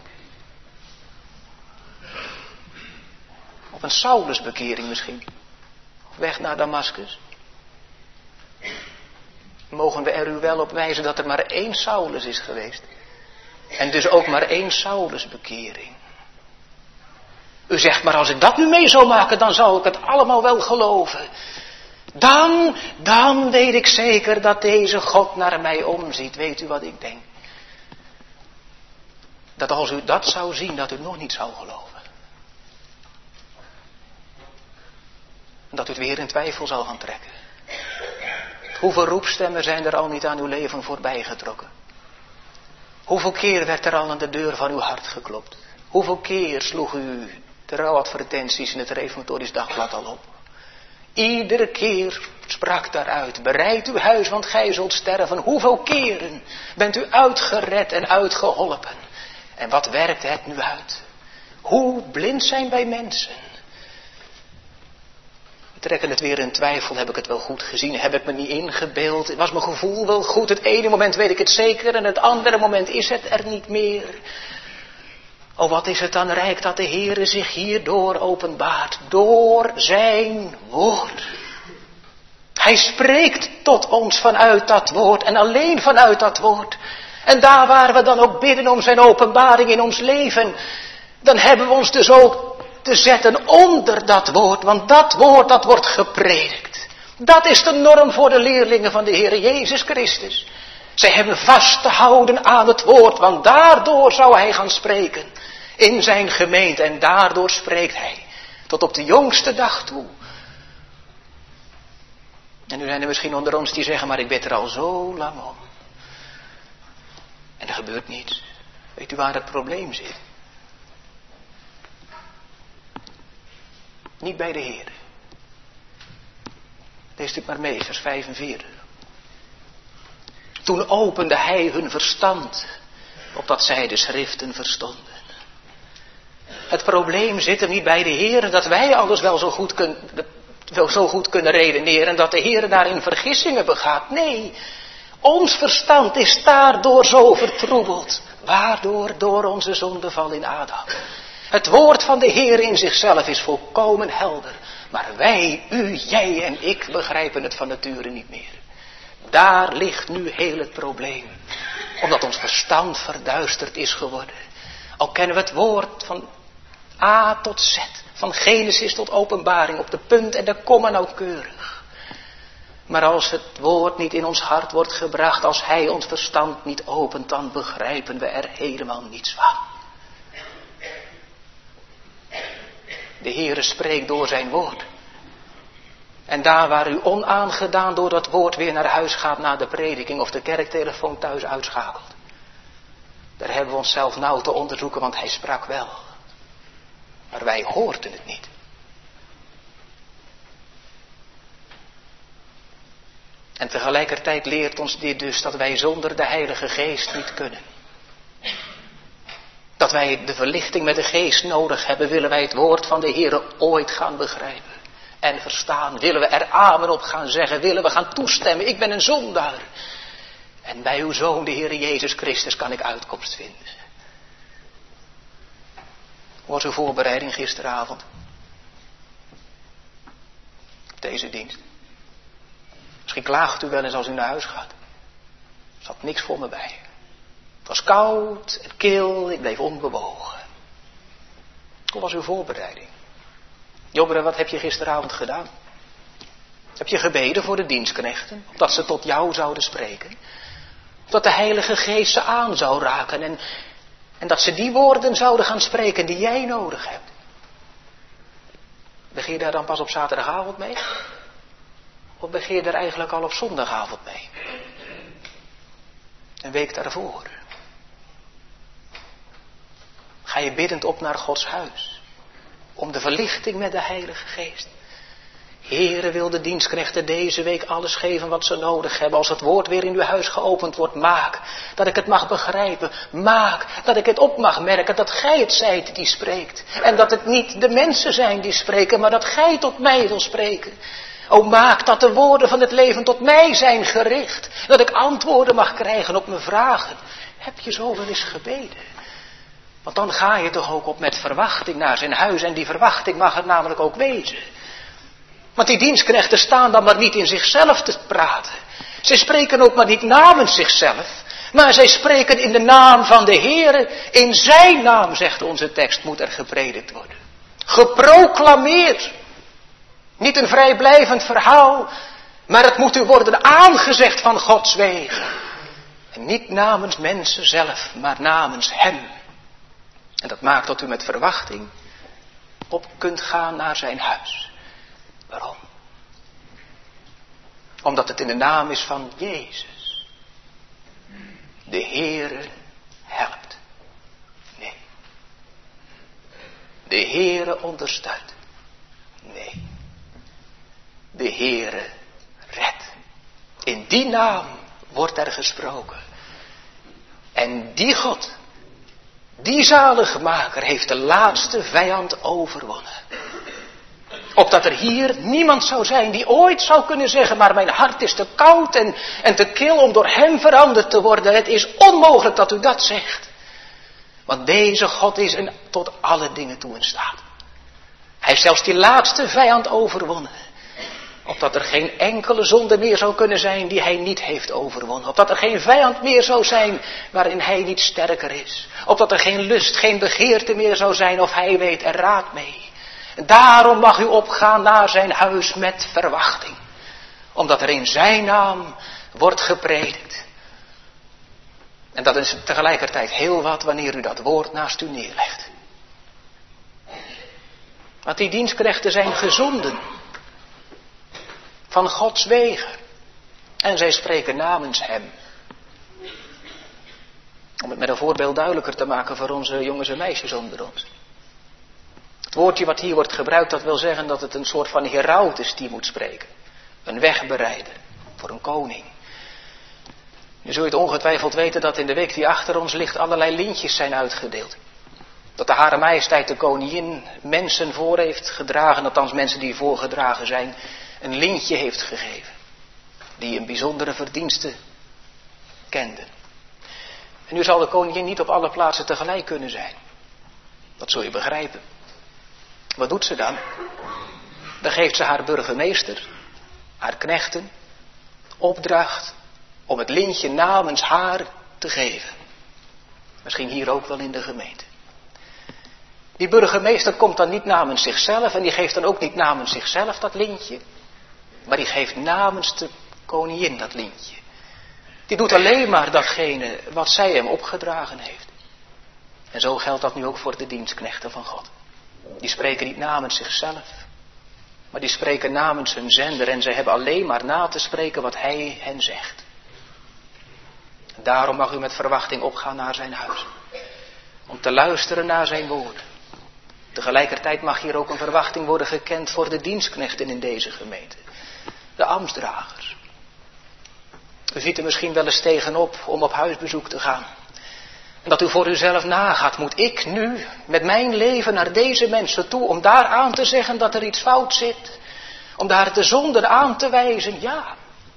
Op een Saulusbekering misschien? Of weg naar Damascus? Mogen we er u wel op wijzen dat er maar 1 Saulus is geweest? En dus ook maar 1 Saulusbekering. U zegt, maar als ik dat nu mee zou maken, dan zou ik het allemaal wel geloven. Dan weet ik zeker dat deze God naar mij omziet. Weet u wat ik denk? Dat als u dat zou zien, dat u nog niet zou geloven. Dat u het weer in twijfel zal gaan trekken. Hoeveel roepstemmen zijn er al niet aan uw leven voorbij getrokken? Hoeveel keer werd er al aan de deur van uw hart geklopt? Hoeveel keer sloeg u de rouwadvertenties in het Reformatorisch Dagblad al op? Iedere keer sprak daaruit, bereid uw huis, want gij zult sterven. Hoeveel keren bent u uitgered en uitgeholpen? En wat werkt het nu uit? Hoe blind zijn wij mensen? We trekken het weer in twijfel, heb ik het wel goed gezien, heb ik me niet ingebeeld, was mijn gevoel wel goed, het ene moment weet ik het zeker en het andere moment is het er niet meer. Oh, wat is het dan rijk dat de Heere zich hierdoor openbaart, door zijn woord. Hij spreekt tot ons vanuit dat woord en alleen vanuit dat woord. En daar waar we dan ook bidden om zijn openbaring in ons leven, dan hebben we ons dus ook te zetten onder dat woord, want dat woord dat wordt gepredikt. Dat is de norm voor de leerlingen van de Heer Jezus Christus. Zij hebben vast te houden aan het woord, want daardoor zou hij gaan spreken in zijn gemeente en daardoor spreekt hij tot op de jongste dag toe. En nu zijn er misschien onder ons die zeggen, maar ik bid er al zo lang om. En er gebeurt niets. Weet u waar het probleem zit? Niet bij de Heer. Leest u maar mee, vers 45. Toen opende hij hun verstand, opdat zij de schriften verstonden. Het probleem zit hem niet bij de Heer, dat wij alles wel zo goed kunnen redeneren, dat de Heer daarin vergissingen begaat. Nee, ons verstand is daardoor zo vertroebeld. Waardoor? Door onze zondeval in Adam. Het woord van de Heer in zichzelf is volkomen helder. Maar wij, u, jij en ik begrijpen het van nature niet meer. Daar ligt nu heel het probleem. Omdat ons verstand verduisterd is geworden. Al kennen we het woord van A tot Z. Van Genesis tot Openbaring. Op de punt en de komma nauwkeurig. Maar als het woord niet in ons hart wordt gebracht. Als hij ons verstand niet opent. Dan begrijpen we er helemaal niets van. De Heere spreekt door zijn woord. En daar waar u onaangedaan door dat woord weer naar huis gaat na de prediking of de kerktelefoon thuis uitschakelt. Daar hebben we onszelf nauw te onderzoeken, want hij sprak wel. Maar wij hoorden het niet. En tegelijkertijd leert ons dit dus dat wij zonder de Heilige Geest niet kunnen. Dat wij de verlichting met de Geest nodig hebben, willen wij het woord van de Heere ooit gaan begrijpen en verstaan. Willen we er amen op gaan zeggen, willen we gaan toestemmen, ik ben een zondaar. En bij uw Zoon, de Heere Jezus Christus, kan ik uitkomst vinden. Hoe was uw voorbereiding gisteravond? Op deze dienst. Misschien klaagt u wel eens als u naar huis gaat. Er zat niks voor me bij. Het was koud en kil, ik bleef onbewogen. Hoe was uw voorbereiding? Jobberen, wat heb je gisteravond gedaan? Heb je gebeden voor de dienstknechten? Opdat ze tot jou zouden spreken? Opdat de Heilige Geest ze aan zou raken en dat ze die woorden zouden gaan spreken die jij nodig hebt? Begin je daar dan pas op zaterdagavond mee? Of begin je daar eigenlijk al op zondagavond mee? Een week daarvoor. Ga je biddend op naar Gods huis. Om de verlichting met de Heilige Geest. Heere, wil de dienstknechten deze week alles geven wat ze nodig hebben. Als het woord weer in uw huis geopend wordt, maak dat ik het mag begrijpen. Maak dat ik het op mag merken dat gij het zijt die spreekt. En dat het niet de mensen zijn die spreken, maar dat gij tot mij wil spreken. O, maak dat de woorden van het leven tot mij zijn gericht. Dat ik antwoorden mag krijgen op mijn vragen. Heb je zo wel eens gebeden? Want dan ga je toch ook op met verwachting naar zijn huis. En die verwachting mag het namelijk ook wezen. Want die dienstknechten staan dan maar niet in zichzelf te praten. Zij spreken ook maar niet namens zichzelf. Maar zij spreken in de naam van de Heere. In zijn naam, zegt onze tekst, moet er gepredikt worden. Geproclameerd. Niet een vrijblijvend verhaal, maar het moet u worden aangezegd van Gods wegen. En niet namens mensen zelf, maar namens Hem. En dat maakt dat u met verwachting op kunt gaan naar zijn huis. Waarom? Omdat het in de naam is van Jezus. De Heere helpt. Nee. De Heere ondersteunt. Nee. De Heere redt. In die naam wordt er gesproken. En die God, die zaligmaker, heeft de laatste vijand overwonnen. Opdat er hier niemand zou zijn die ooit zou kunnen zeggen, maar mijn hart is te koud en te kil om door hem veranderd te worden. Het is onmogelijk dat u dat zegt. Want deze God is tot alle dingen toe in staat. Hij heeft zelfs die laatste vijand overwonnen. Opdat er geen enkele zonde meer zou kunnen zijn die hij niet heeft overwonnen. Opdat er geen vijand meer zou zijn waarin hij niet sterker is. Opdat er geen lust, geen begeerte meer zou zijn of hij weet er raad mee. En daarom mag u opgaan naar zijn huis met verwachting. Omdat er in zijn naam wordt gepredikt. En dat is tegelijkertijd heel wat wanneer u dat woord naast u neerlegt. Want die dienstknechten zijn gezonden. Van Gods wegen. En zij spreken namens hem. Om het met een voorbeeld duidelijker te maken voor onze jongens en meisjes onder ons. Het woordje wat hier wordt gebruikt, dat wil zeggen dat het een soort van heraut is die moet spreken. Een wegbereider voor een koning. Nu zul je het ongetwijfeld weten dat in de week die achter ons ligt allerlei lintjes zijn uitgedeeld. Dat de Hare Majesteit de koningin mensen voor heeft gedragen, althans mensen die voorgedragen zijn, een lintje heeft gegeven. Die een bijzondere verdienste kenden. En nu zal de koningin niet op alle plaatsen tegelijk kunnen zijn. Dat zul je begrijpen. Wat doet ze dan? Dan geeft ze haar burgemeester, haar knechten, opdracht om het lintje namens haar te geven. Misschien hier ook wel in de gemeente. Die burgemeester komt dan niet namens zichzelf en die geeft dan ook niet namens zichzelf dat lintje. Maar die geeft namens de koningin dat lintje. Die doet alleen maar datgene wat zij hem opgedragen heeft. En zo geldt dat nu ook voor de dienstknechten van God. Die spreken niet namens zichzelf, maar die spreken namens hun zender en zij hebben alleen maar na te spreken wat hij hen zegt. En daarom mag u met verwachting opgaan naar zijn huis. Om te luisteren naar zijn woorden. Tegelijkertijd mag hier ook een verwachting worden gekend voor de dienstknechten in deze gemeente. De ambtsdragers. U ziet er misschien wel eens tegenop om op huisbezoek te gaan. En dat u voor uzelf nagaat, moet ik nu met mijn leven naar deze mensen toe om daar aan te zeggen dat er iets fout zit? Om daar de zonde aan te wijzen? Ja.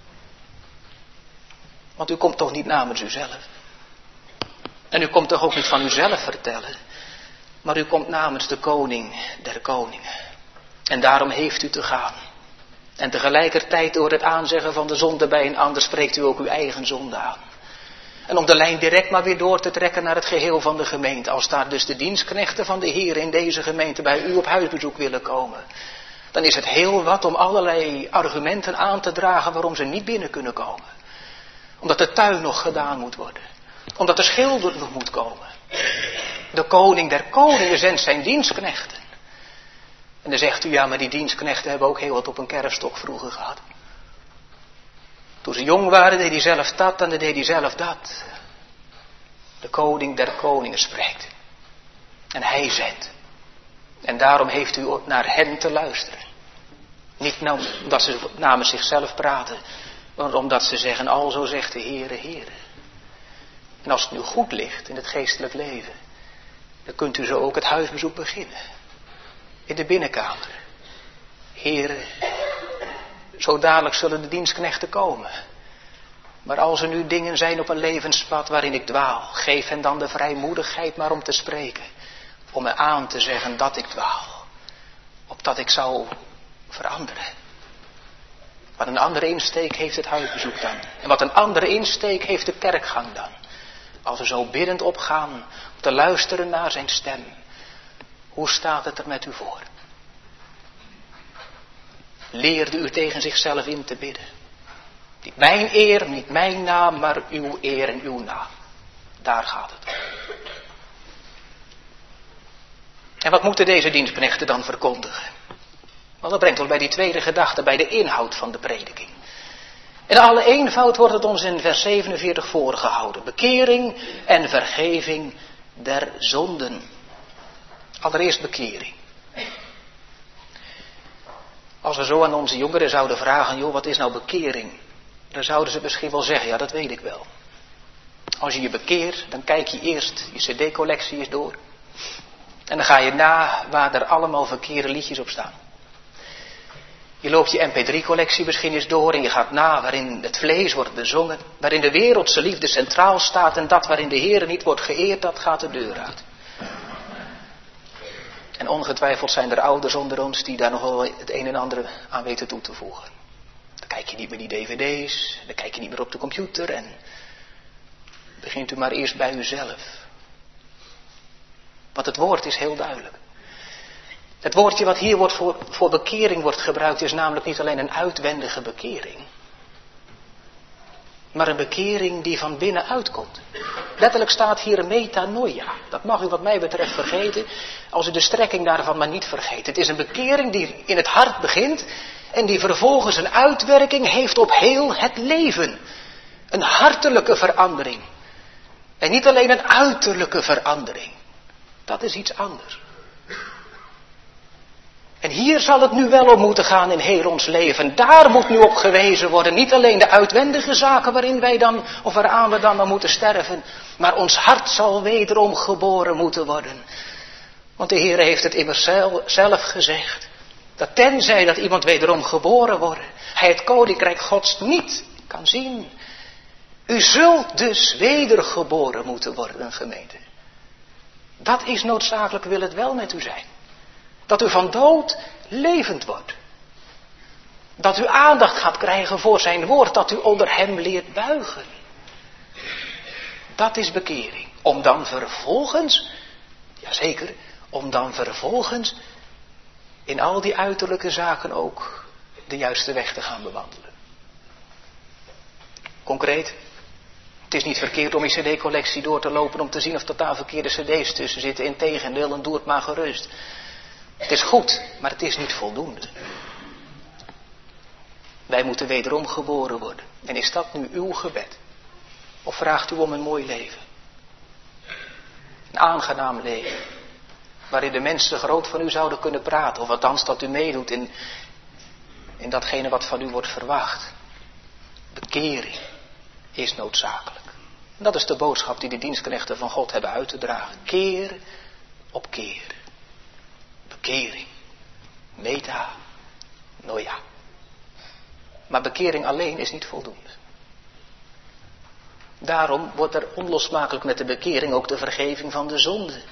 Want u komt toch niet namens uzelf. En u komt toch ook niet van uzelf vertellen. Maar u komt namens de koning der koningen. En daarom heeft u te gaan. En tegelijkertijd door het aanzeggen van de zonde bij een ander spreekt u ook uw eigen zonde aan. En om de lijn direct maar weer door te trekken naar het geheel van de gemeente. Als daar dus de dienstknechten van de Heer in deze gemeente bij u op huisbezoek willen komen. Dan is het heel wat om allerlei argumenten aan te dragen waarom ze niet binnen kunnen komen. Omdat de tuin nog gedaan moet worden. Omdat de schilder nog moet komen. De koning der koningen zendt zijn dienstknechten. En dan zegt u, ja, maar die dienstknechten hebben ook heel wat op een kerfstok vroeger gehad. Toen ze jong waren, deed hij zelf dat en dan deed hij zelf dat. De koning der koningen spreekt. En hij zendt. En daarom heeft u naar hen te luisteren. Niet omdat ze namens zichzelf praten, maar omdat ze zeggen, alzo zegt de Heere, Heere. En als het nu goed ligt in het geestelijk leven, dan kunt u zo ook het huisbezoek beginnen. In de binnenkamer. Heere, zo dadelijk zullen de dienstknechten komen. Maar als er nu dingen zijn op een levenspad waarin ik dwaal, geef hen dan de vrijmoedigheid maar om te spreken. Om me aan te zeggen dat ik dwaal. Opdat ik zou veranderen. Wat een andere insteek heeft het huisbezoek dan. En wat een andere insteek heeft de kerkgang dan. Als we zo biddend opgaan om te luisteren naar zijn stem. Hoe staat het er met u voor? Leerde u tegen zichzelf in te bidden. Niet mijn eer, niet mijn naam, maar uw eer en uw naam. Daar gaat het om. En wat moeten deze dienstknechten dan verkondigen? Want dat brengt ons bij die tweede gedachte, bij de inhoud van de prediking. In alle eenvoud wordt het ons in vers 47 voorgehouden. Bekering en vergeving der zonden. Allereerst bekering. Als we zo aan onze jongeren zouden vragen, joh, wat is nou bekering? Dan zouden ze misschien wel zeggen, ja, dat weet ik wel. Als je je bekeert, dan kijk je eerst je cd-collectie eens door. En dan ga je na waar er allemaal verkeerde liedjes op staan. Je loopt je mp3-collectie misschien eens door en je gaat na waarin het vlees wordt bezongen. Waarin de wereldse liefde centraal staat en dat waarin de Heer niet wordt geëerd, dat gaat de deur uit. En ongetwijfeld zijn er ouders onder ons die daar nog wel het een en ander aan weten toe te voegen. Dan kijk je niet meer die dvd's, dan kijk je niet meer op de computer en begint u maar eerst bij uzelf. Want het woord is heel duidelijk. Het woordje wat hier wordt voor bekering wordt gebruikt is namelijk niet alleen een uitwendige bekering. Maar een bekering die van binnenuit komt. Letterlijk staat hier een metanoia. Dat mag u wat mij betreft vergeten, als u de strekking daarvan maar niet vergeet. Het is een bekering die in het hart begint en die vervolgens een uitwerking heeft op heel het leven. Een hartelijke verandering. En niet alleen een uiterlijke verandering. Dat is iets anders. En hier zal het nu wel om moeten gaan in heel ons leven. Daar moet nu op gewezen worden. Niet alleen de uitwendige zaken waarin wij dan, of waaraan we dan moeten sterven. Maar ons hart zal wederom geboren moeten worden. Want de Heer heeft het immers zelf gezegd. Dat tenzij dat iemand wederom geboren wordt, hij het koninkrijk Gods niet kan zien. U zult dus wedergeboren moeten worden, gemeente. Dat is noodzakelijk, wil het wel met u zijn. Dat u van dood levend wordt. Dat u aandacht gaat krijgen voor zijn woord. Dat u onder hem leert buigen. Dat is bekering. Om dan vervolgens, jazeker, om dan vervolgens in al die uiterlijke zaken ook de juiste weg te gaan bewandelen. Concreet. Het is niet verkeerd om je cd-collectie door te lopen om te zien of er daar verkeerde cd's tussen zitten. Integendeel, en doe het maar gerust. Het is goed, maar het is niet voldoende. Wij moeten wederom geboren worden. En is dat nu uw gebed? Of vraagt u om een mooi leven? Een aangenaam leven. Waarin de mensen groot van u zouden kunnen praten. Of althans dat u meedoet in datgene wat van u wordt verwacht. Bekering is noodzakelijk. En dat is de boodschap die de dienstknechten van God hebben uit te dragen. Keer op keer. Bekering. Metanoia. Maar bekering alleen is niet voldoende. Daarom wordt er onlosmakelijk met de bekering ook de vergeving van de zonde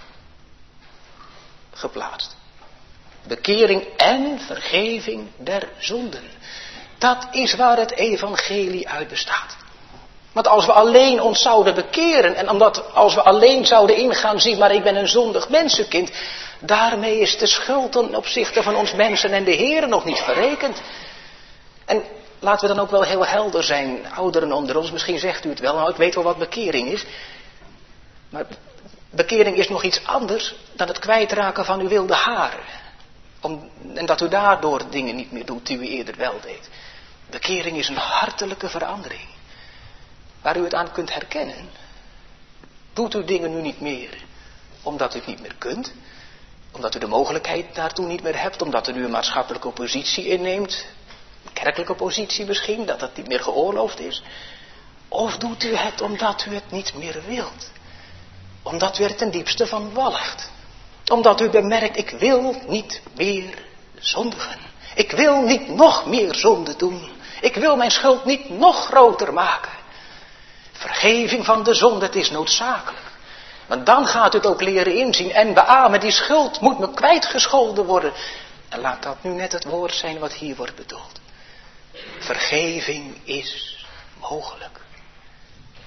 geplaatst. Bekering en vergeving der zonden. Dat is waar het evangelie uit bestaat. Want als we alleen ons zouden bekeren en als we alleen zouden ingaan zien, maar ik ben een zondig mensenkind, daarmee is de schuld ten opzichte van ons mensen en de Heer nog niet verrekend. En laten we dan ook wel heel helder zijn, ouderen onder ons, misschien zegt u het wel, nou ik weet wel wat bekering is. Maar bekering is nog iets anders dan het kwijtraken van uw wilde haren. En dat u daardoor dingen niet meer doet die u eerder wel deed. Bekering is een hartelijke verandering. Waar u het aan kunt herkennen. Doet u dingen nu niet meer omdat u het niet meer kunt. Omdat u de mogelijkheid daartoe niet meer hebt. Omdat u nu een maatschappelijke positie inneemt. Een kerkelijke positie misschien. Dat het niet meer geoorloofd is. Of doet u het omdat u het niet meer wilt. Omdat u er ten diepste van walgt. Omdat u bemerkt, ik wil niet meer zondigen. Ik wil niet nog meer zonde doen. Ik wil mijn schuld niet nog groter maken. Vergeving van de zonde, het is noodzakelijk. Want dan gaat u het ook leren inzien en beamen. Die schuld moet me kwijtgescholden worden. En laat dat nu net het woord zijn wat hier wordt bedoeld. Vergeving is mogelijk.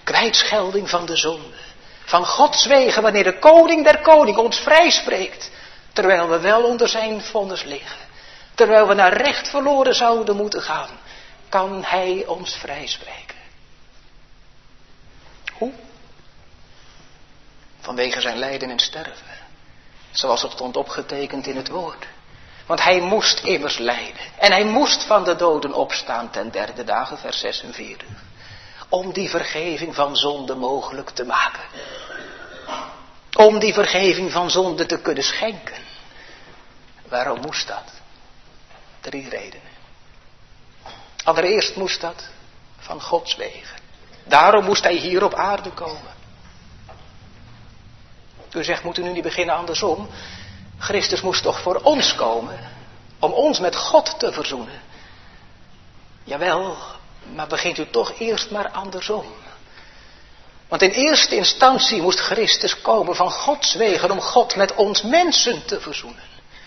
Kwijtschelding van de zonde. Van Gods wegen, wanneer de koning der koning ons vrijspreekt. Terwijl we wel onder zijn vonnis liggen. Terwijl we naar recht verloren zouden moeten gaan. Kan hij ons vrijspreken. Hoe? Vanwege zijn lijden en sterven. Zoals het stond opgetekend in het woord. Want hij moest immers lijden. En hij moest van de doden opstaan ten derde dagen, vers 46. Om die vergeving van zonde mogelijk te maken. Om die vergeving van zonde te kunnen schenken. Waarom moest dat? 3 redenen. Allereerst moest dat van Gods wegen. Daarom moest hij hier op aarde komen. U zegt, moet u nu niet beginnen andersom? Christus moest toch voor ons komen, om ons met God te verzoenen. Jawel, maar begint u toch eerst maar andersom. Want in eerste instantie moest Christus komen van Gods wegen om God met ons mensen te verzoenen.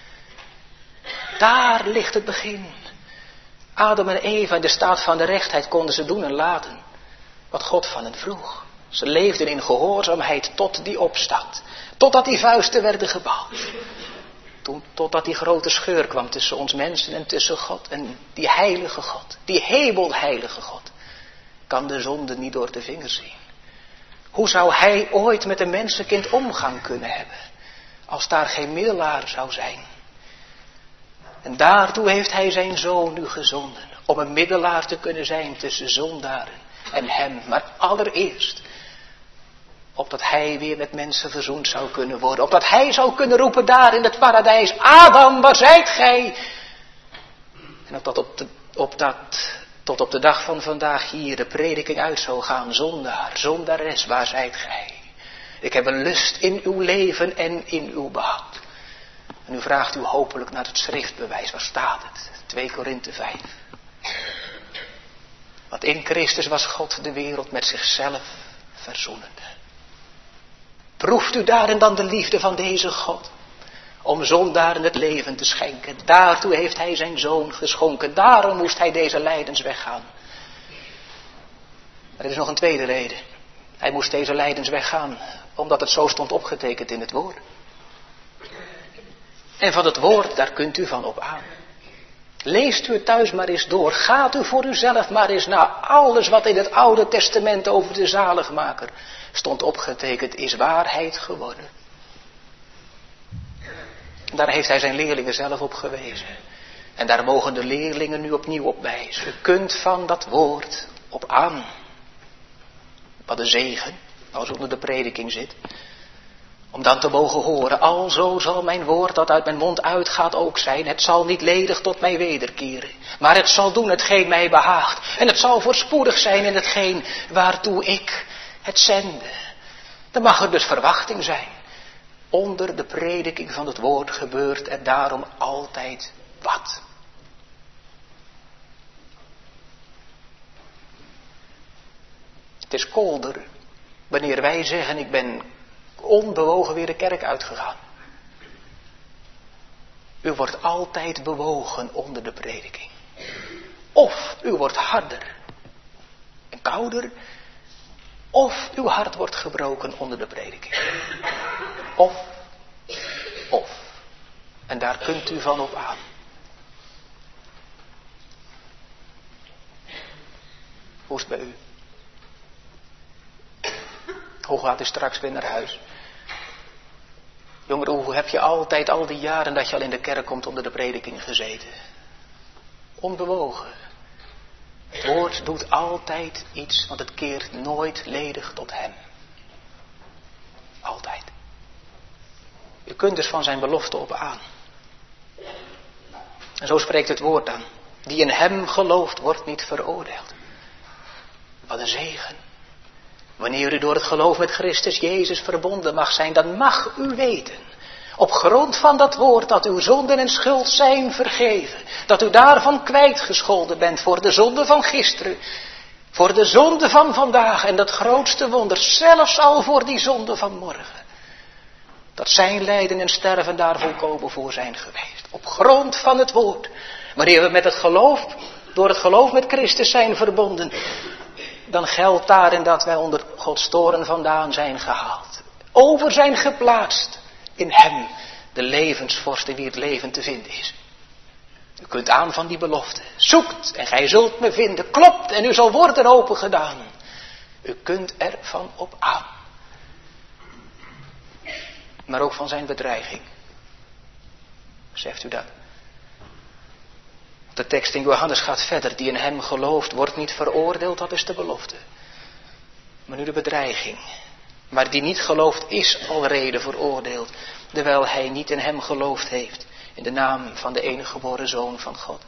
Daar ligt het begin. Adam en Eva in de staat van de rechtheid konden ze doen en laten wat God van hen vroeg. Ze leefden in gehoorzaamheid tot die opstand. Totdat die vuisten werden gebouwd. Totdat die grote scheur kwam tussen ons mensen en tussen God. En die heilige God, die hemelheilige God, kan de zonde niet door de vingers zien. Hoe zou hij ooit met een mensenkind omgang kunnen hebben, als daar geen middelaar zou zijn? En daartoe heeft hij zijn zoon nu gezonden, om een middelaar te kunnen zijn tussen zondaren en hem. Maar allereerst, opdat hij weer met mensen verzoend zou kunnen worden. Opdat hij zou kunnen roepen daar in het paradijs, Adam, waar zijt gij? En opdat tot op de dag van vandaag hier de prediking uit zou gaan, zondaar, zondares, waar zijt gij? Ik heb een lust in uw leven en in uw behoud. En nu vraagt u hopelijk naar het schriftbewijs. Waar staat het? 2 Korinthe 5. Want in Christus was God de wereld met zichzelf verzoenende. Proeft u daarin dan de liefde van deze God? Om zondaren het leven te schenken. Daartoe heeft hij zijn zoon geschonken. Daarom moest hij deze lijdensweg gaan. Maar er is nog een tweede reden. Hij moest deze lijdensweg gaan, omdat het zo stond opgetekend in het woord. En van het woord, daar kunt u van op aan. Leest u het thuis maar eens door. Gaat u voor uzelf maar eens naar alles wat in het Oude Testament over de zaligmaker stond opgetekend, is waarheid geworden. Daar heeft hij zijn leerlingen zelf op gewezen. En daar mogen de leerlingen nu opnieuw op wijzen. U kunt van dat woord op aan. Wat een zegen, als u onder de prediking zit. Om dan te mogen horen, alzo zal mijn woord dat uit mijn mond uitgaat ook zijn. Het zal niet ledig tot mij wederkeren. Maar het zal doen hetgeen mij behaagt. En het zal voorspoedig zijn in hetgeen waartoe ik het zende. Dan mag er dus verwachting zijn. Onder de prediking van het woord gebeurt er daarom altijd wat. Het is kolder wanneer wij zeggen, ik ben onbewogen weer de kerk uitgegaan. U wordt altijd bewogen onder de prediking. Of u wordt harder en kouder. Of uw hart wordt gebroken onder de prediking. Of. En daar kunt u van op aan. Hoe is het bij u? Hoe gaat u straks weer naar huis? Jongeren, hoe heb je altijd al die jaren dat je al in de kerk komt onder de prediking gezeten? Onbewogen. Het woord doet altijd iets, want het keert nooit ledig tot hem. Altijd. U kunt dus van zijn belofte op aan. En zo spreekt het woord dan. Die in hem gelooft, wordt niet veroordeeld. Wat een zegen. Wanneer u door het geloof met Christus Jezus verbonden mag zijn, dan mag u weten, op grond van dat woord, dat uw zonden en schuld zijn vergeven. Dat u daarvan kwijtgescholden bent voor de zonde van gisteren, voor de zonde van vandaag en dat grootste wonder, zelfs al voor die zonde van morgen. Dat zijn lijden en sterven daar volkomen voor zijn geweest. Op grond van het woord. Wanneer we met het geloof, door het geloof met Christus zijn verbonden, dan geldt daarin dat wij onder Gods toren vandaan zijn gehaald. Over zijn geplaatst in hem, De levensvorst in wie het leven te vinden is. U kunt aan van die belofte. Zoekt en gij zult me vinden. Klopt en u zal worden opengedaan. U kunt er van op aan. Maar ook van zijn bedreiging. Beseft u dat? De tekst in Johannes gaat verder. Die in hem gelooft wordt niet veroordeeld. Dat is de belofte. Maar nu de bedreiging. Maar die niet gelooft is alrede veroordeeld. Terwijl hij niet in hem geloofd heeft. In de naam van de enige geboren Zoon van God.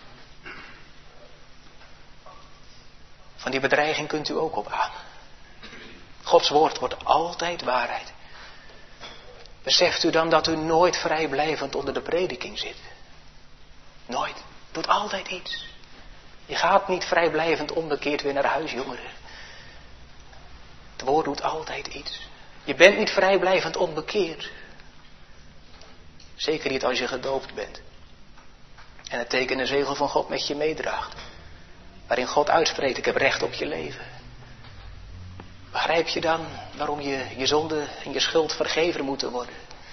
Van die bedreiging kunt u ook op aan. Gods woord wordt altijd waarheid. Beseft u dan dat u nooit vrijblijvend onder de prediking zit? Nooit. Doet altijd iets. Je gaat niet vrijblijvend onbekeerd weer naar huis, jongeren. Het woord doet altijd iets. Je bent niet vrijblijvend onbekeerd. Zeker niet als je gedoopt bent. En het teken en zegel van God met je meedraagt. Waarin God uitspreekt, ik heb recht op je leven. Begrijp je dan waarom je zonde en je schuld vergeven moeten worden?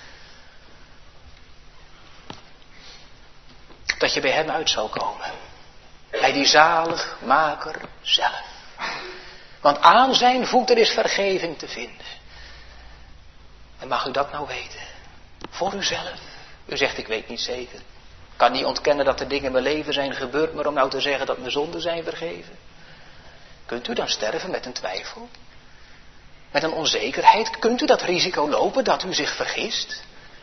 Dat je bij hem uit zal komen. Bij die zaligmaker zelf. Want aan zijn voeten is vergeving te vinden. En mag u dat nou weten? Voor uzelf. U zegt, ik weet niet zeker. Ik kan niet ontkennen dat er dingen in mijn leven zijn gebeurd, maar om nou te zeggen dat mijn zonden zijn vergeven. Kunt u dan sterven met een twijfel? Met een onzekerheid? Kunt u dat risico lopen dat u zich vergist?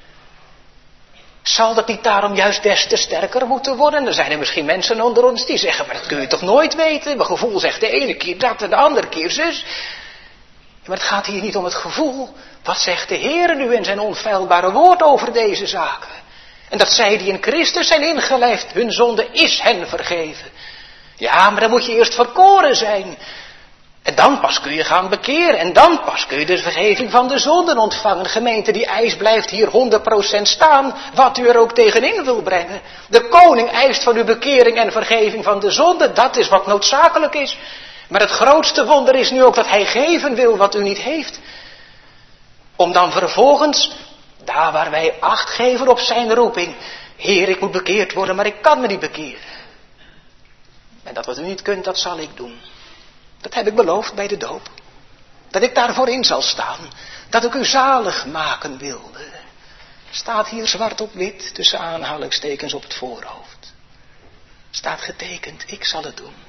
Zal dat niet daarom juist des te sterker moeten worden? Er zijn er misschien mensen onder ons die zeggen, maar dat kun je toch nooit weten? Mijn gevoel zegt de ene keer dat en de andere keer zus. Maar het gaat hier niet om het gevoel. Wat zegt de Heer nu in zijn onfeilbare woord over deze zaken? En dat zij die in Christus zijn ingelijfd, hun zonde is hen vergeven. Ja, maar dan moet je eerst verkoren zijn. En dan pas kun je gaan bekeren. En dan pas kun je de vergeving van de zonden ontvangen. Gemeente, die eis blijft hier 100% staan. Wat u er ook tegenin wil brengen. De koning eist van uw bekering en vergeving van de zonden. Dat is wat noodzakelijk is. Maar het grootste wonder is nu ook dat hij geven wil wat u niet heeft. Om dan vervolgens, daar waar wij acht geven op zijn roeping. Heer, ik moet bekeerd worden, maar ik kan me niet bekeren. En dat wat u niet kunt, dat zal ik doen. Dat heb ik beloofd bij de doop. Dat ik daarvoor in zal staan. Dat ik u zalig maken wilde. Staat hier zwart op wit tussen aanhalingstekens op het voorhoofd. Staat getekend, ik zal het doen.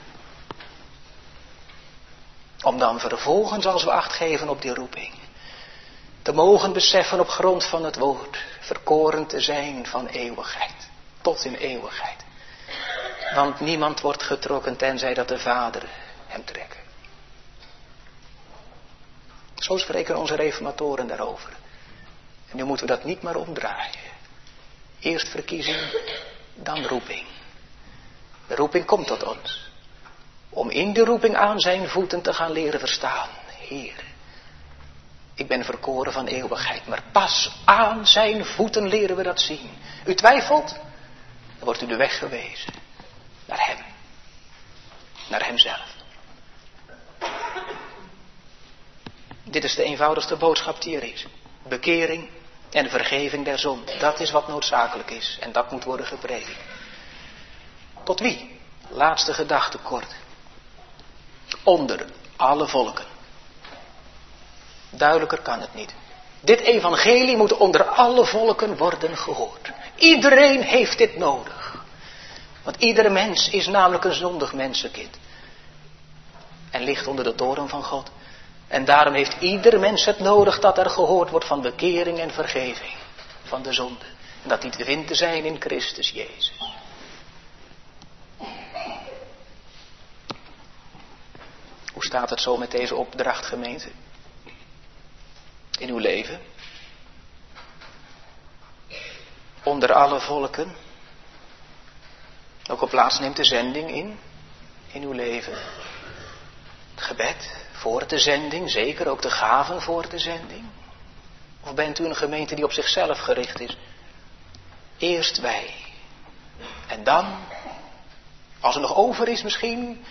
Om dan vervolgens, als we acht geven op die roeping, te mogen beseffen op grond van het woord, verkoren te zijn van eeuwigheid, tot in eeuwigheid. Want niemand wordt getrokken tenzij dat de Vader hem trekken. Zo spreken onze reformatoren daarover. En nu moeten we dat niet maar omdraaien. Eerst verkiezing, dan roeping. De roeping komt tot ons. Om in de roeping aan zijn voeten te gaan leren verstaan. Heer, ik ben verkoren van eeuwigheid. Maar pas aan zijn voeten leren we dat zien. U twijfelt, dan wordt u de weg gewezen. Naar hem. Naar hemzelf. Dit is de eenvoudigste boodschap die er is. Bekering en vergeving der zonde. Dat is wat noodzakelijk is. En dat moet worden gepredikt. Tot wie? Laatste gedachte kort. Onder alle volken. Duidelijker kan het niet. Dit evangelie moet onder alle volken worden gehoord. Iedereen heeft dit nodig. Want iedere mens is namelijk een zondig mensenkind. En ligt onder de toorn van God. En daarom heeft ieder mens het nodig dat er gehoord wordt van bekering en vergeving van de zonde. En dat die te vinden zijn in Christus Jezus. Hoe staat het zo met deze opdracht, gemeente? In uw leven? Onder alle volken? Welke plaats neemt de zending in uw leven? Het gebed voor de zending, zeker ook de gaven voor de zending? Of bent u een gemeente die op zichzelf gericht is? Eerst wij. En dan, als er nog over is misschien,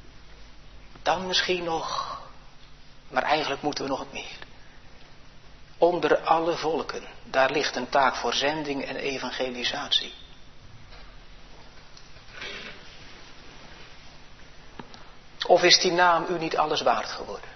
dan misschien nog. Maar eigenlijk moeten we nog het meer. Onder alle volken, daar ligt een taak voor zending en evangelisatie. Of is die naam u niet alles waard geworden?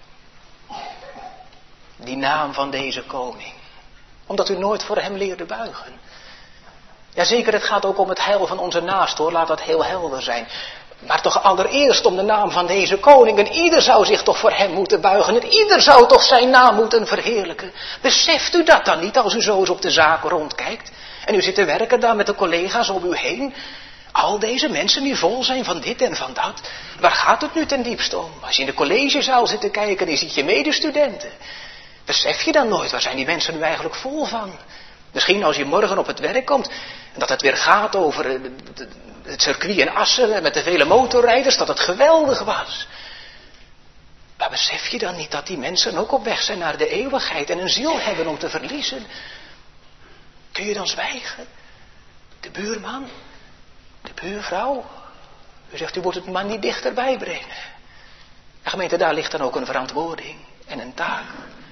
Die naam van deze koning. Omdat u nooit voor hem leerde buigen. Jazeker, het gaat ook om het heil van onze naast, hoor. Laat dat heel helder zijn. Maar toch allereerst om de naam van deze koning. En ieder zou zich toch voor hem moeten buigen. En ieder zou toch zijn naam moeten verheerlijken. Beseft u dat dan niet als u zo eens op de zaken rondkijkt? En u zit te werken daar met de collega's om u heen. Al deze mensen die vol zijn van dit en van dat. Waar gaat het nu ten diepste om? Als je in de collegezaal zit te kijken, dan ziet je medestudenten. Besef je dan nooit, waar zijn die mensen nu eigenlijk vol van? Misschien als je morgen op het werk komt en dat het weer gaat over het circuit in Assen met de vele motorrijders, dat het geweldig was. Maar besef je dan niet dat die mensen ook op weg zijn naar de eeuwigheid en een ziel hebben om te verliezen? Kun je dan zwijgen? De buurman? De buurvrouw? U zegt, u moet het maar niet dichterbij brengen. En gemeente, daar ligt dan ook een verantwoording en een taak.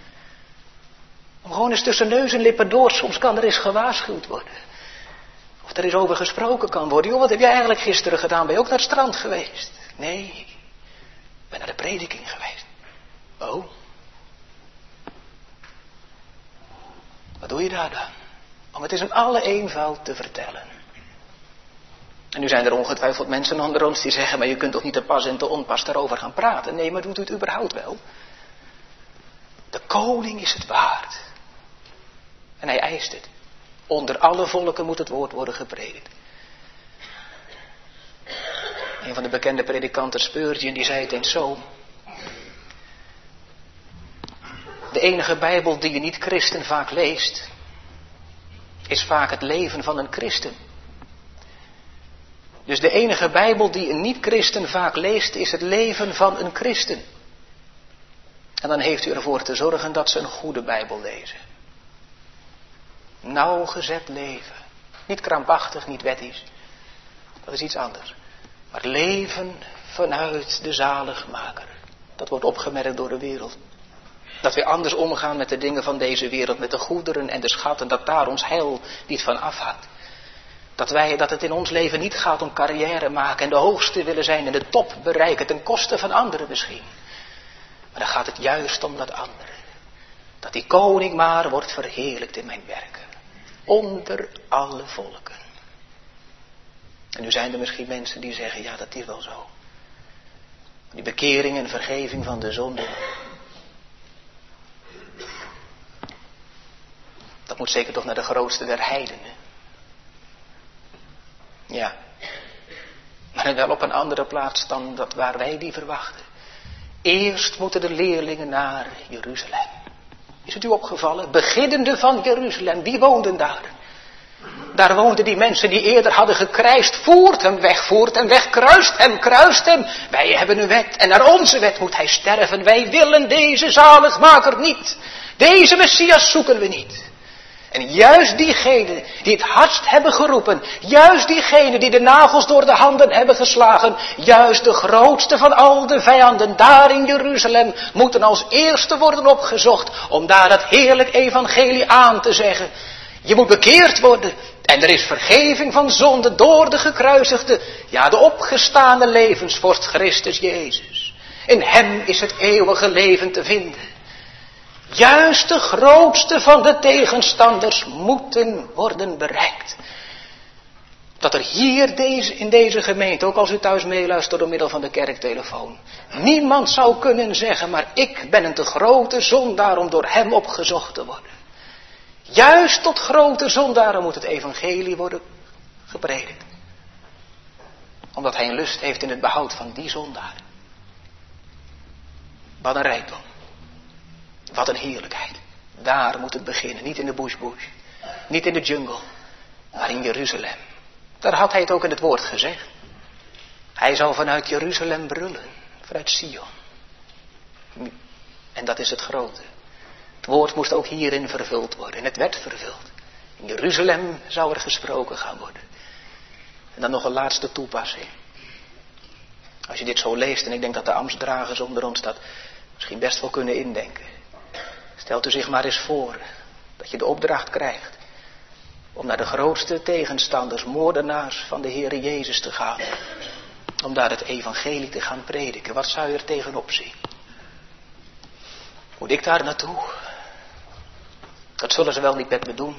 Om gewoon eens tussen neus en lippen door, soms kan er eens gewaarschuwd worden. Of er eens over gesproken kan worden. Joh, wat heb jij eigenlijk gisteren gedaan? Ben je ook naar het strand geweest? Nee, ik ben naar de prediking geweest. Oh. Wat doe je daar dan? Om het is in alle eenvoud te vertellen. En nu zijn er ongetwijfeld mensen onder ons die zeggen, maar je kunt toch niet te pas en te onpas daarover gaan praten? Nee, maar doet u het überhaupt wel? De koning is het waard. En hij eist het. Onder alle volken moet het woord worden gepredikt. Een van de bekende predikanten, Spurgeon, die zei het eens zo. De enige Bijbel die je niet-christen vaak leest, is vaak het leven van een christen. Dus de enige Bijbel die een niet-christen vaak leest, is het leven van een christen. En dan heeft u ervoor te zorgen dat ze een goede Bijbel lezen. Nauwgezet leven. Niet krampachtig, niet wettisch. Dat is iets anders. Maar leven vanuit de zaligmaker. Dat wordt opgemerkt door de wereld. Dat we anders omgaan met de dingen van deze wereld. Met de goederen en de schatten. Dat daar ons heil niet van afhangt. Dat het in ons leven niet gaat om carrière maken. En de hoogste willen zijn en de top bereiken. Ten koste van anderen misschien. Maar dan gaat het juist om dat andere. Dat die koning maar wordt verheerlijkt in mijn werken. Onder alle volken. En nu zijn er misschien mensen die zeggen, ja, dat is wel zo. Die bekering en vergeving van de zonde. Dat moet zeker toch naar de grootste der heidenen. Ja. Maar wel op een andere plaats dan dat waar wij die verwachten. Eerst moeten de leerlingen naar Jeruzalem. Is het u opgevallen? Beginnende van Jeruzalem. Wie woonden daar? Daar woonden die mensen die eerder hadden gekrijsd. Voert hem weg, kruist hem. Wij hebben een wet en naar onze wet moet hij sterven. Wij willen deze zaligmaker niet. Deze Messias zoeken we niet. En juist diegenen die het hardst hebben geroepen, juist diegenen die de nagels door de handen hebben geslagen, juist de grootste van al de vijanden daar in Jeruzalem moeten als eerste worden opgezocht om daar het heerlijk evangelie aan te zeggen. Je moet bekeerd worden en er is vergeving van zonde door de gekruisigde, ja de opgestane levensvorst Christus Jezus. In hem is het eeuwige leven te vinden. Juist de grootste van de tegenstanders moeten worden bereikt. Dat er hier in deze gemeente, ook als u thuis meeluistert door middel van de kerktelefoon, niemand zou kunnen zeggen, maar ik ben een te grote zondaar om door hem opgezocht te worden. Juist tot grote zondaren moet het evangelie worden gepredikt. Omdat hij een lust heeft in het behoud van die zondaar. Wat een rijkdom. Wat een heerlijkheid. Daar moet het beginnen. Niet in de bush. Niet in de jungle. Maar in Jeruzalem. Daar had hij het ook in het woord gezegd. Hij zou vanuit Jeruzalem brullen. Vanuit Sion. En dat is het grote. Het woord moest ook hierin vervuld worden. En het werd vervuld. In Jeruzalem zou er gesproken gaan worden. En dan nog een laatste toepassing. Als je dit zo leest, en ik denk dat de ambtsdragers onder ons dat misschien best wel kunnen indenken. Stelt u zich maar eens voor Dat je de opdracht krijgt om naar de grootste tegenstanders, moordenaars van de Heere Jezus te gaan. Om daar het evangelie te gaan prediken. Wat zou je er tegenop zien? Moet ik daar naartoe? Dat zullen ze wel niet met me doen.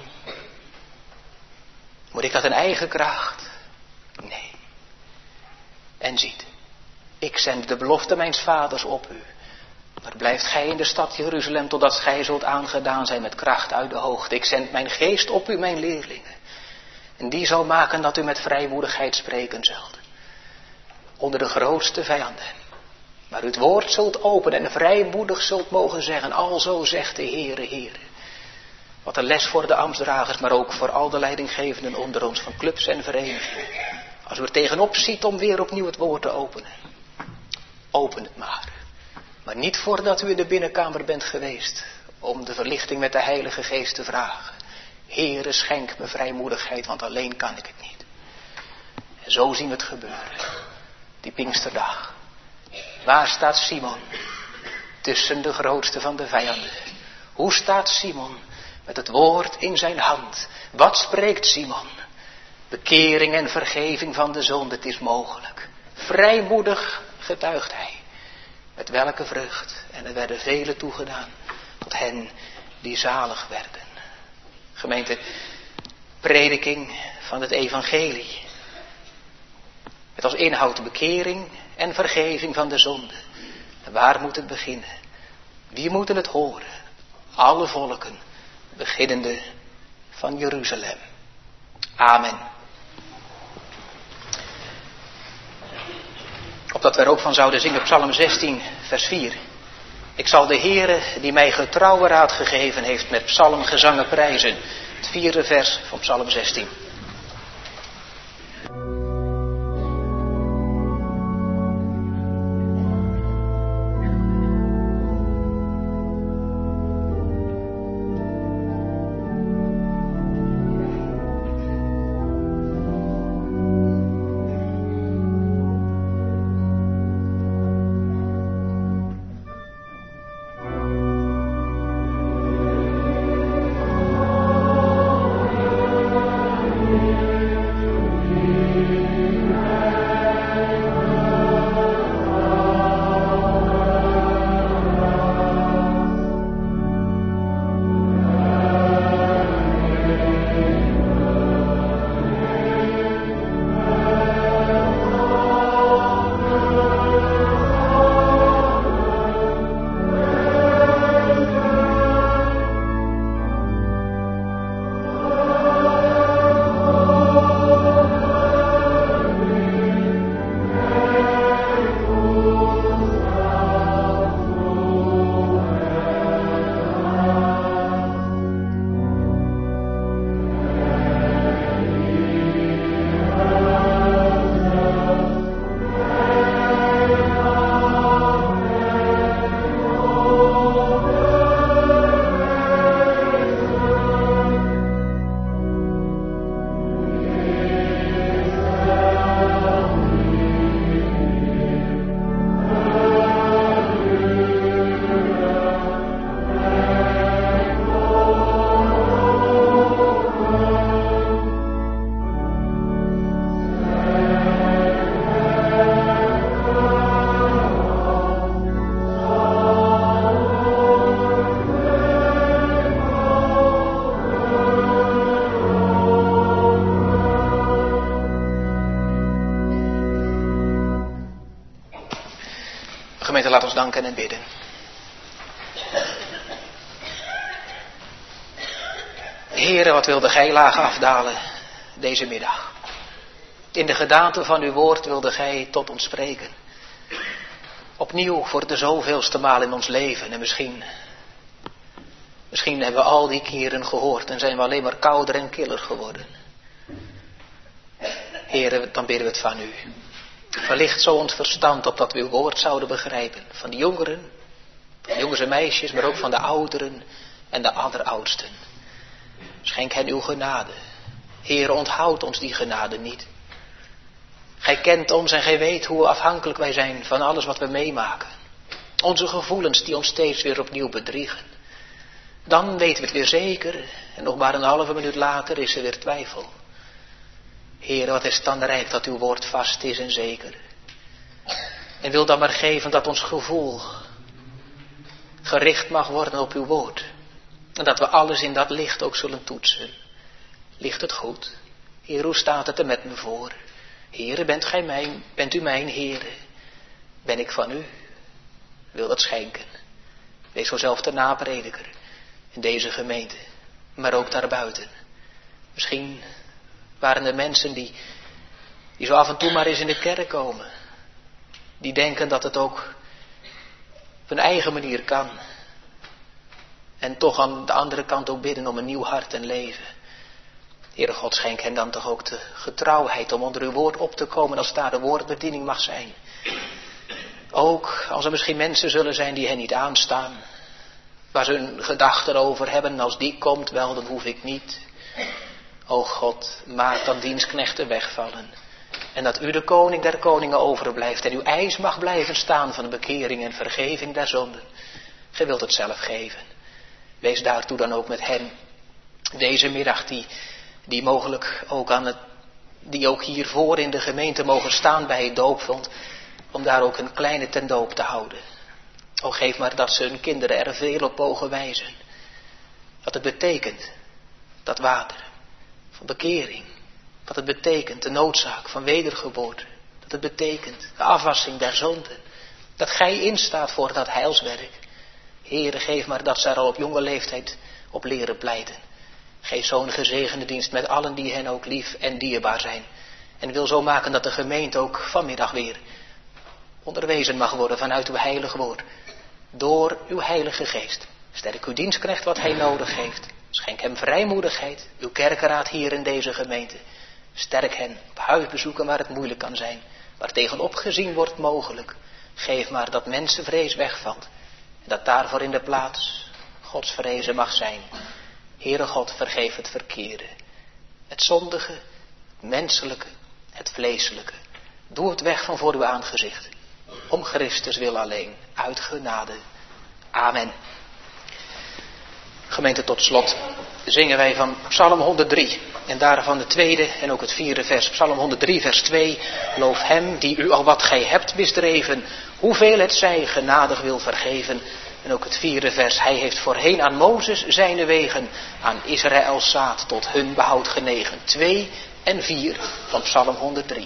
Moet ik dat in eigen kracht? Nee. En ziet, ik zend de belofte mijns vaders op u. Maar blijft gij in de stad Jeruzalem totdat gij zult aangedaan zijn met kracht uit de hoogte. Ik zend mijn geest op u, mijn leerlingen. En die zal maken dat u met vrijmoedigheid spreken zult. Onder de grootste vijanden. Maar u het woord zult openen en vrijmoedig zult mogen zeggen. Alzo zegt de Heere, Heere. Wat een les voor de ambtsdragers, maar ook voor al de leidinggevenden onder ons van clubs en verenigingen. Als u er tegenop ziet om weer opnieuw het woord te openen. Open het maar. Maar niet voordat u in de binnenkamer bent geweest. Om de verlichting met de Heilige Geest te vragen. Heere, schenk me vrijmoedigheid, want alleen kan ik het niet. En zo zien we het gebeuren. Die Pinksterdag. Waar staat Simon? Tussen de grootste van de vijanden. Hoe staat Simon? Met het woord in zijn hand. Wat spreekt Simon? Bekering en vergeving van de zonde, het is mogelijk. Vrijmoedig getuigt hij. Met welke vrucht? En er werden velen toegedaan tot hen die zalig werden. Gemeente, prediking van het evangelie. Met als inhoud bekering en vergeving van de zonde. En waar moet het beginnen? Wie moeten het horen? Alle volken, beginnende van Jeruzalem. Amen. Opdat we er ook van zouden zingen, Psalm 16, vers 4. Ik zal de Heere, die mij getrouwe raad gegeven heeft, met psalmgezangen prijzen. Het 4e vers van Psalm 16. Gemeente, laat ons danken en bidden. Heere, wat wilde gij laag afdalen deze middag. In de gedaante van uw woord wilde gij tot ons spreken. Opnieuw voor de zoveelste maal in ons leven. En misschien hebben we al die keren gehoord en zijn we alleen maar kouder en killer geworden. Heere, dan bidden we het van u. Verlicht zo ons verstand opdat we uw woord zouden begrijpen. Van de jongeren, van de jongens en meisjes, maar ook van de ouderen en de alleroudsten. Schenk hen uw genade. Heere, onthoud ons die genade niet. Gij kent ons en gij weet hoe afhankelijk wij zijn van alles wat we meemaken. Onze gevoelens die ons steeds weer opnieuw bedriegen. Dan weten we het weer zeker. En nog maar een halve minuut later is er weer twijfel. Heer, wat is het dan rijk dat uw woord vast is en zeker. En wil dan maar geven dat ons gevoel gericht mag worden op uw woord. En dat we alles in dat licht ook zullen toetsen. Ligt het goed? Heer, hoe staat het er met me voor? Heere, bent u mijn Heere? Ben ik van u? Wil dat schenken. Wees zo zelf de naprediker in deze gemeente, maar ook daarbuiten. Misschien waren er mensen die zo af en toe maar eens in de kerk komen. Die denken dat het ook op hun eigen manier kan. En toch aan de andere kant ook bidden om een nieuw hart en leven. Heere God, schenk hen dan toch ook de getrouwheid om onder uw woord op te komen als daar de woordbediening mag zijn. Ook als er misschien mensen zullen zijn die hen niet aanstaan. Waar ze hun gedachten over hebben, als die komt wel, dan hoef ik niet. O God, maak dat dienstknechten wegvallen. En dat u de koning der koningen overblijft. En uw eis mag blijven staan van de bekering en vergeving der zonden. Gij wilt het zelf geven. Wees daartoe dan ook met hen. Deze middag die mogelijk ook die ook hiervoor in de gemeente mogen staan bij het doopvond. Om daar ook een kleine ten doop te houden. O geef maar dat ze hun kinderen er veel op mogen wijzen. Wat het betekent, dat water, van bekering. Wat het betekent, de noodzaak van wedergeboorte. Dat het betekent, de afwassing der zonden. Dat gij instaat voor dat heilswerk. Heere, geef maar dat ze er al op jonge leeftijd op leren pleiten. Geef zo'n gezegende dienst met allen die hen ook lief en dierbaar zijn. En wil zo maken dat de gemeente ook vanmiddag weer onderwezen mag worden vanuit uw heilig woord. Door uw heilige geest. Sterk uw dienstknecht wat hij nodig heeft. Schenk hem vrijmoedigheid. Uw kerkenraad hier in deze gemeente. Sterk hen op huisbezoeken waar het moeilijk kan zijn. Waar tegenop gezien wordt mogelijk. Geef maar dat mensenvrees wegvalt. En dat daarvoor in de plaats Gods vrezen mag zijn. Heere God, vergeef het verkeerde. Het zondige, het menselijke, het vleeselijke. Doe het weg van voor uw aangezicht. Om Christus wil alleen, uit genade. Amen. Gemeente, tot slot zingen wij van Psalm 103. En daarvan de tweede en ook het vierde vers. Psalm 103 vers 2. Loof hem die u al wat gij hebt misdreven. Hoeveel het zij genadig wil vergeven. En ook het vierde vers. Hij heeft voorheen aan Mozes zijne wegen. Aan Israëls zaad tot hun behoud genegen. 2 en 4 van Psalm 103.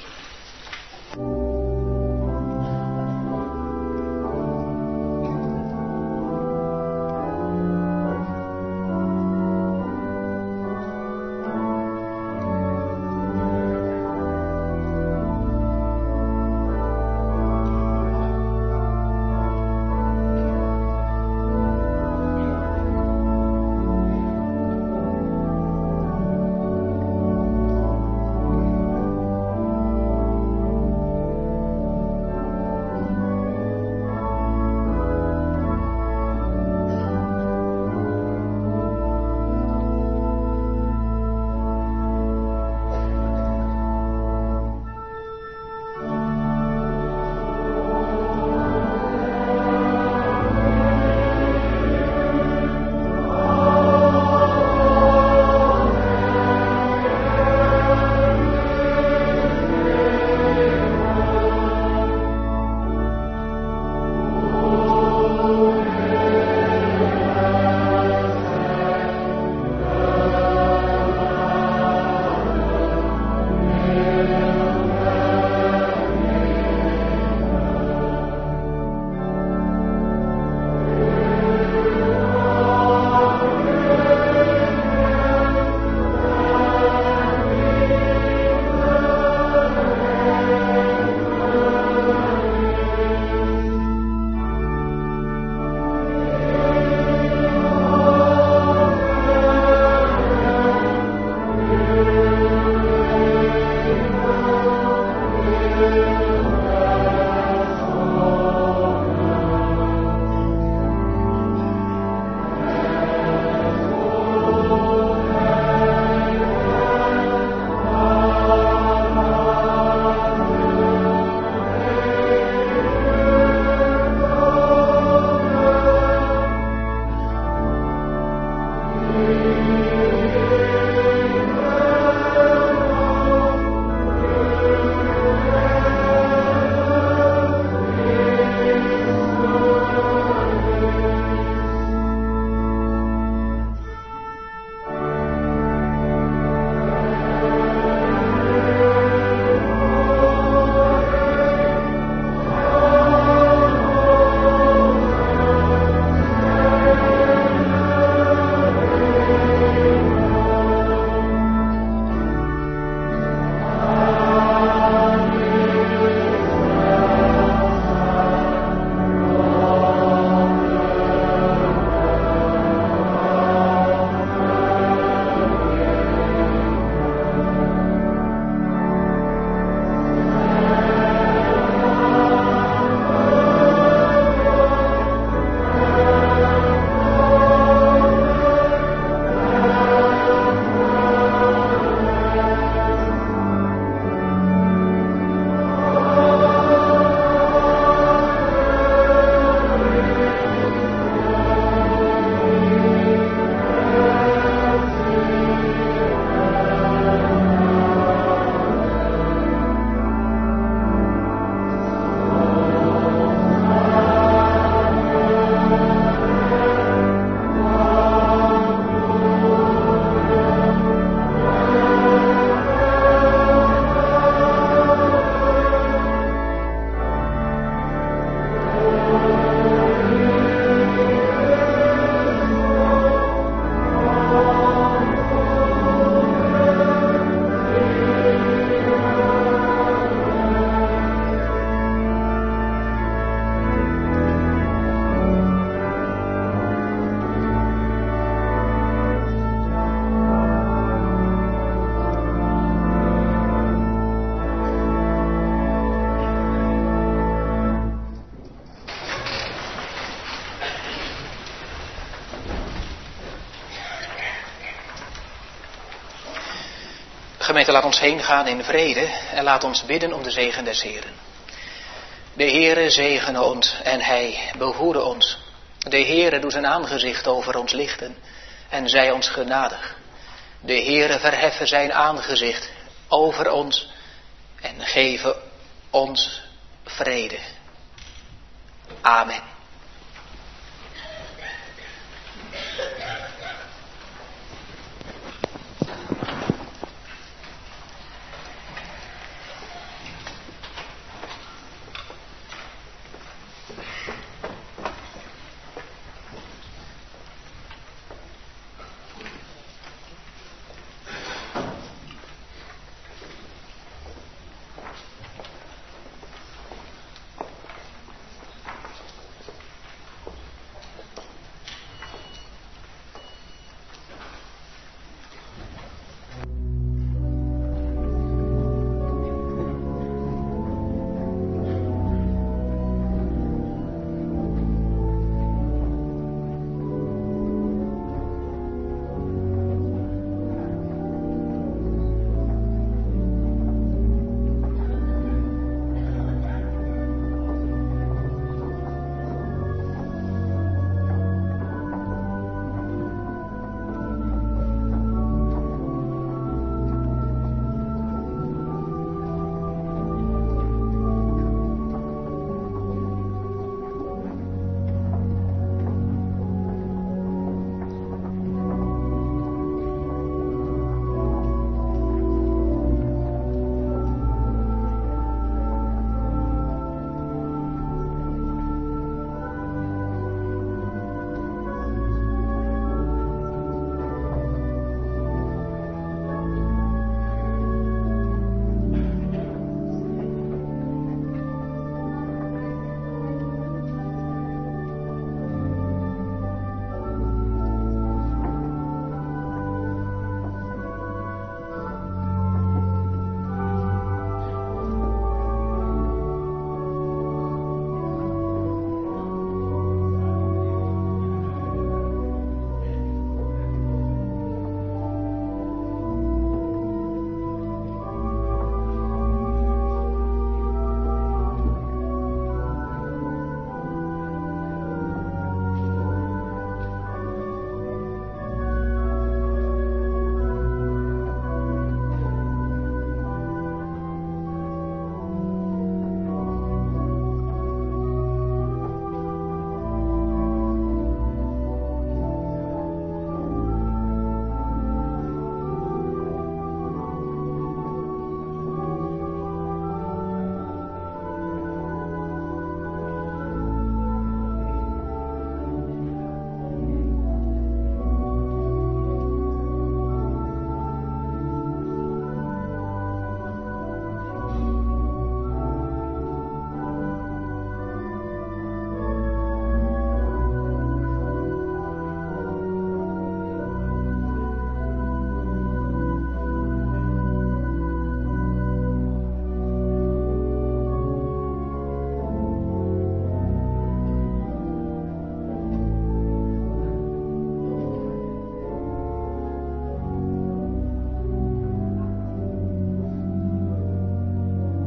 Gemeente, laat ons heen gaan in vrede en laat ons bidden om de zegen des Heren. De Heere zegene ons en Hij behoede ons. De Heere doet zijn aangezicht over ons lichten en zij ons genadig. De Heere verheffen zijn aangezicht over ons en geven ons vrede. Amen.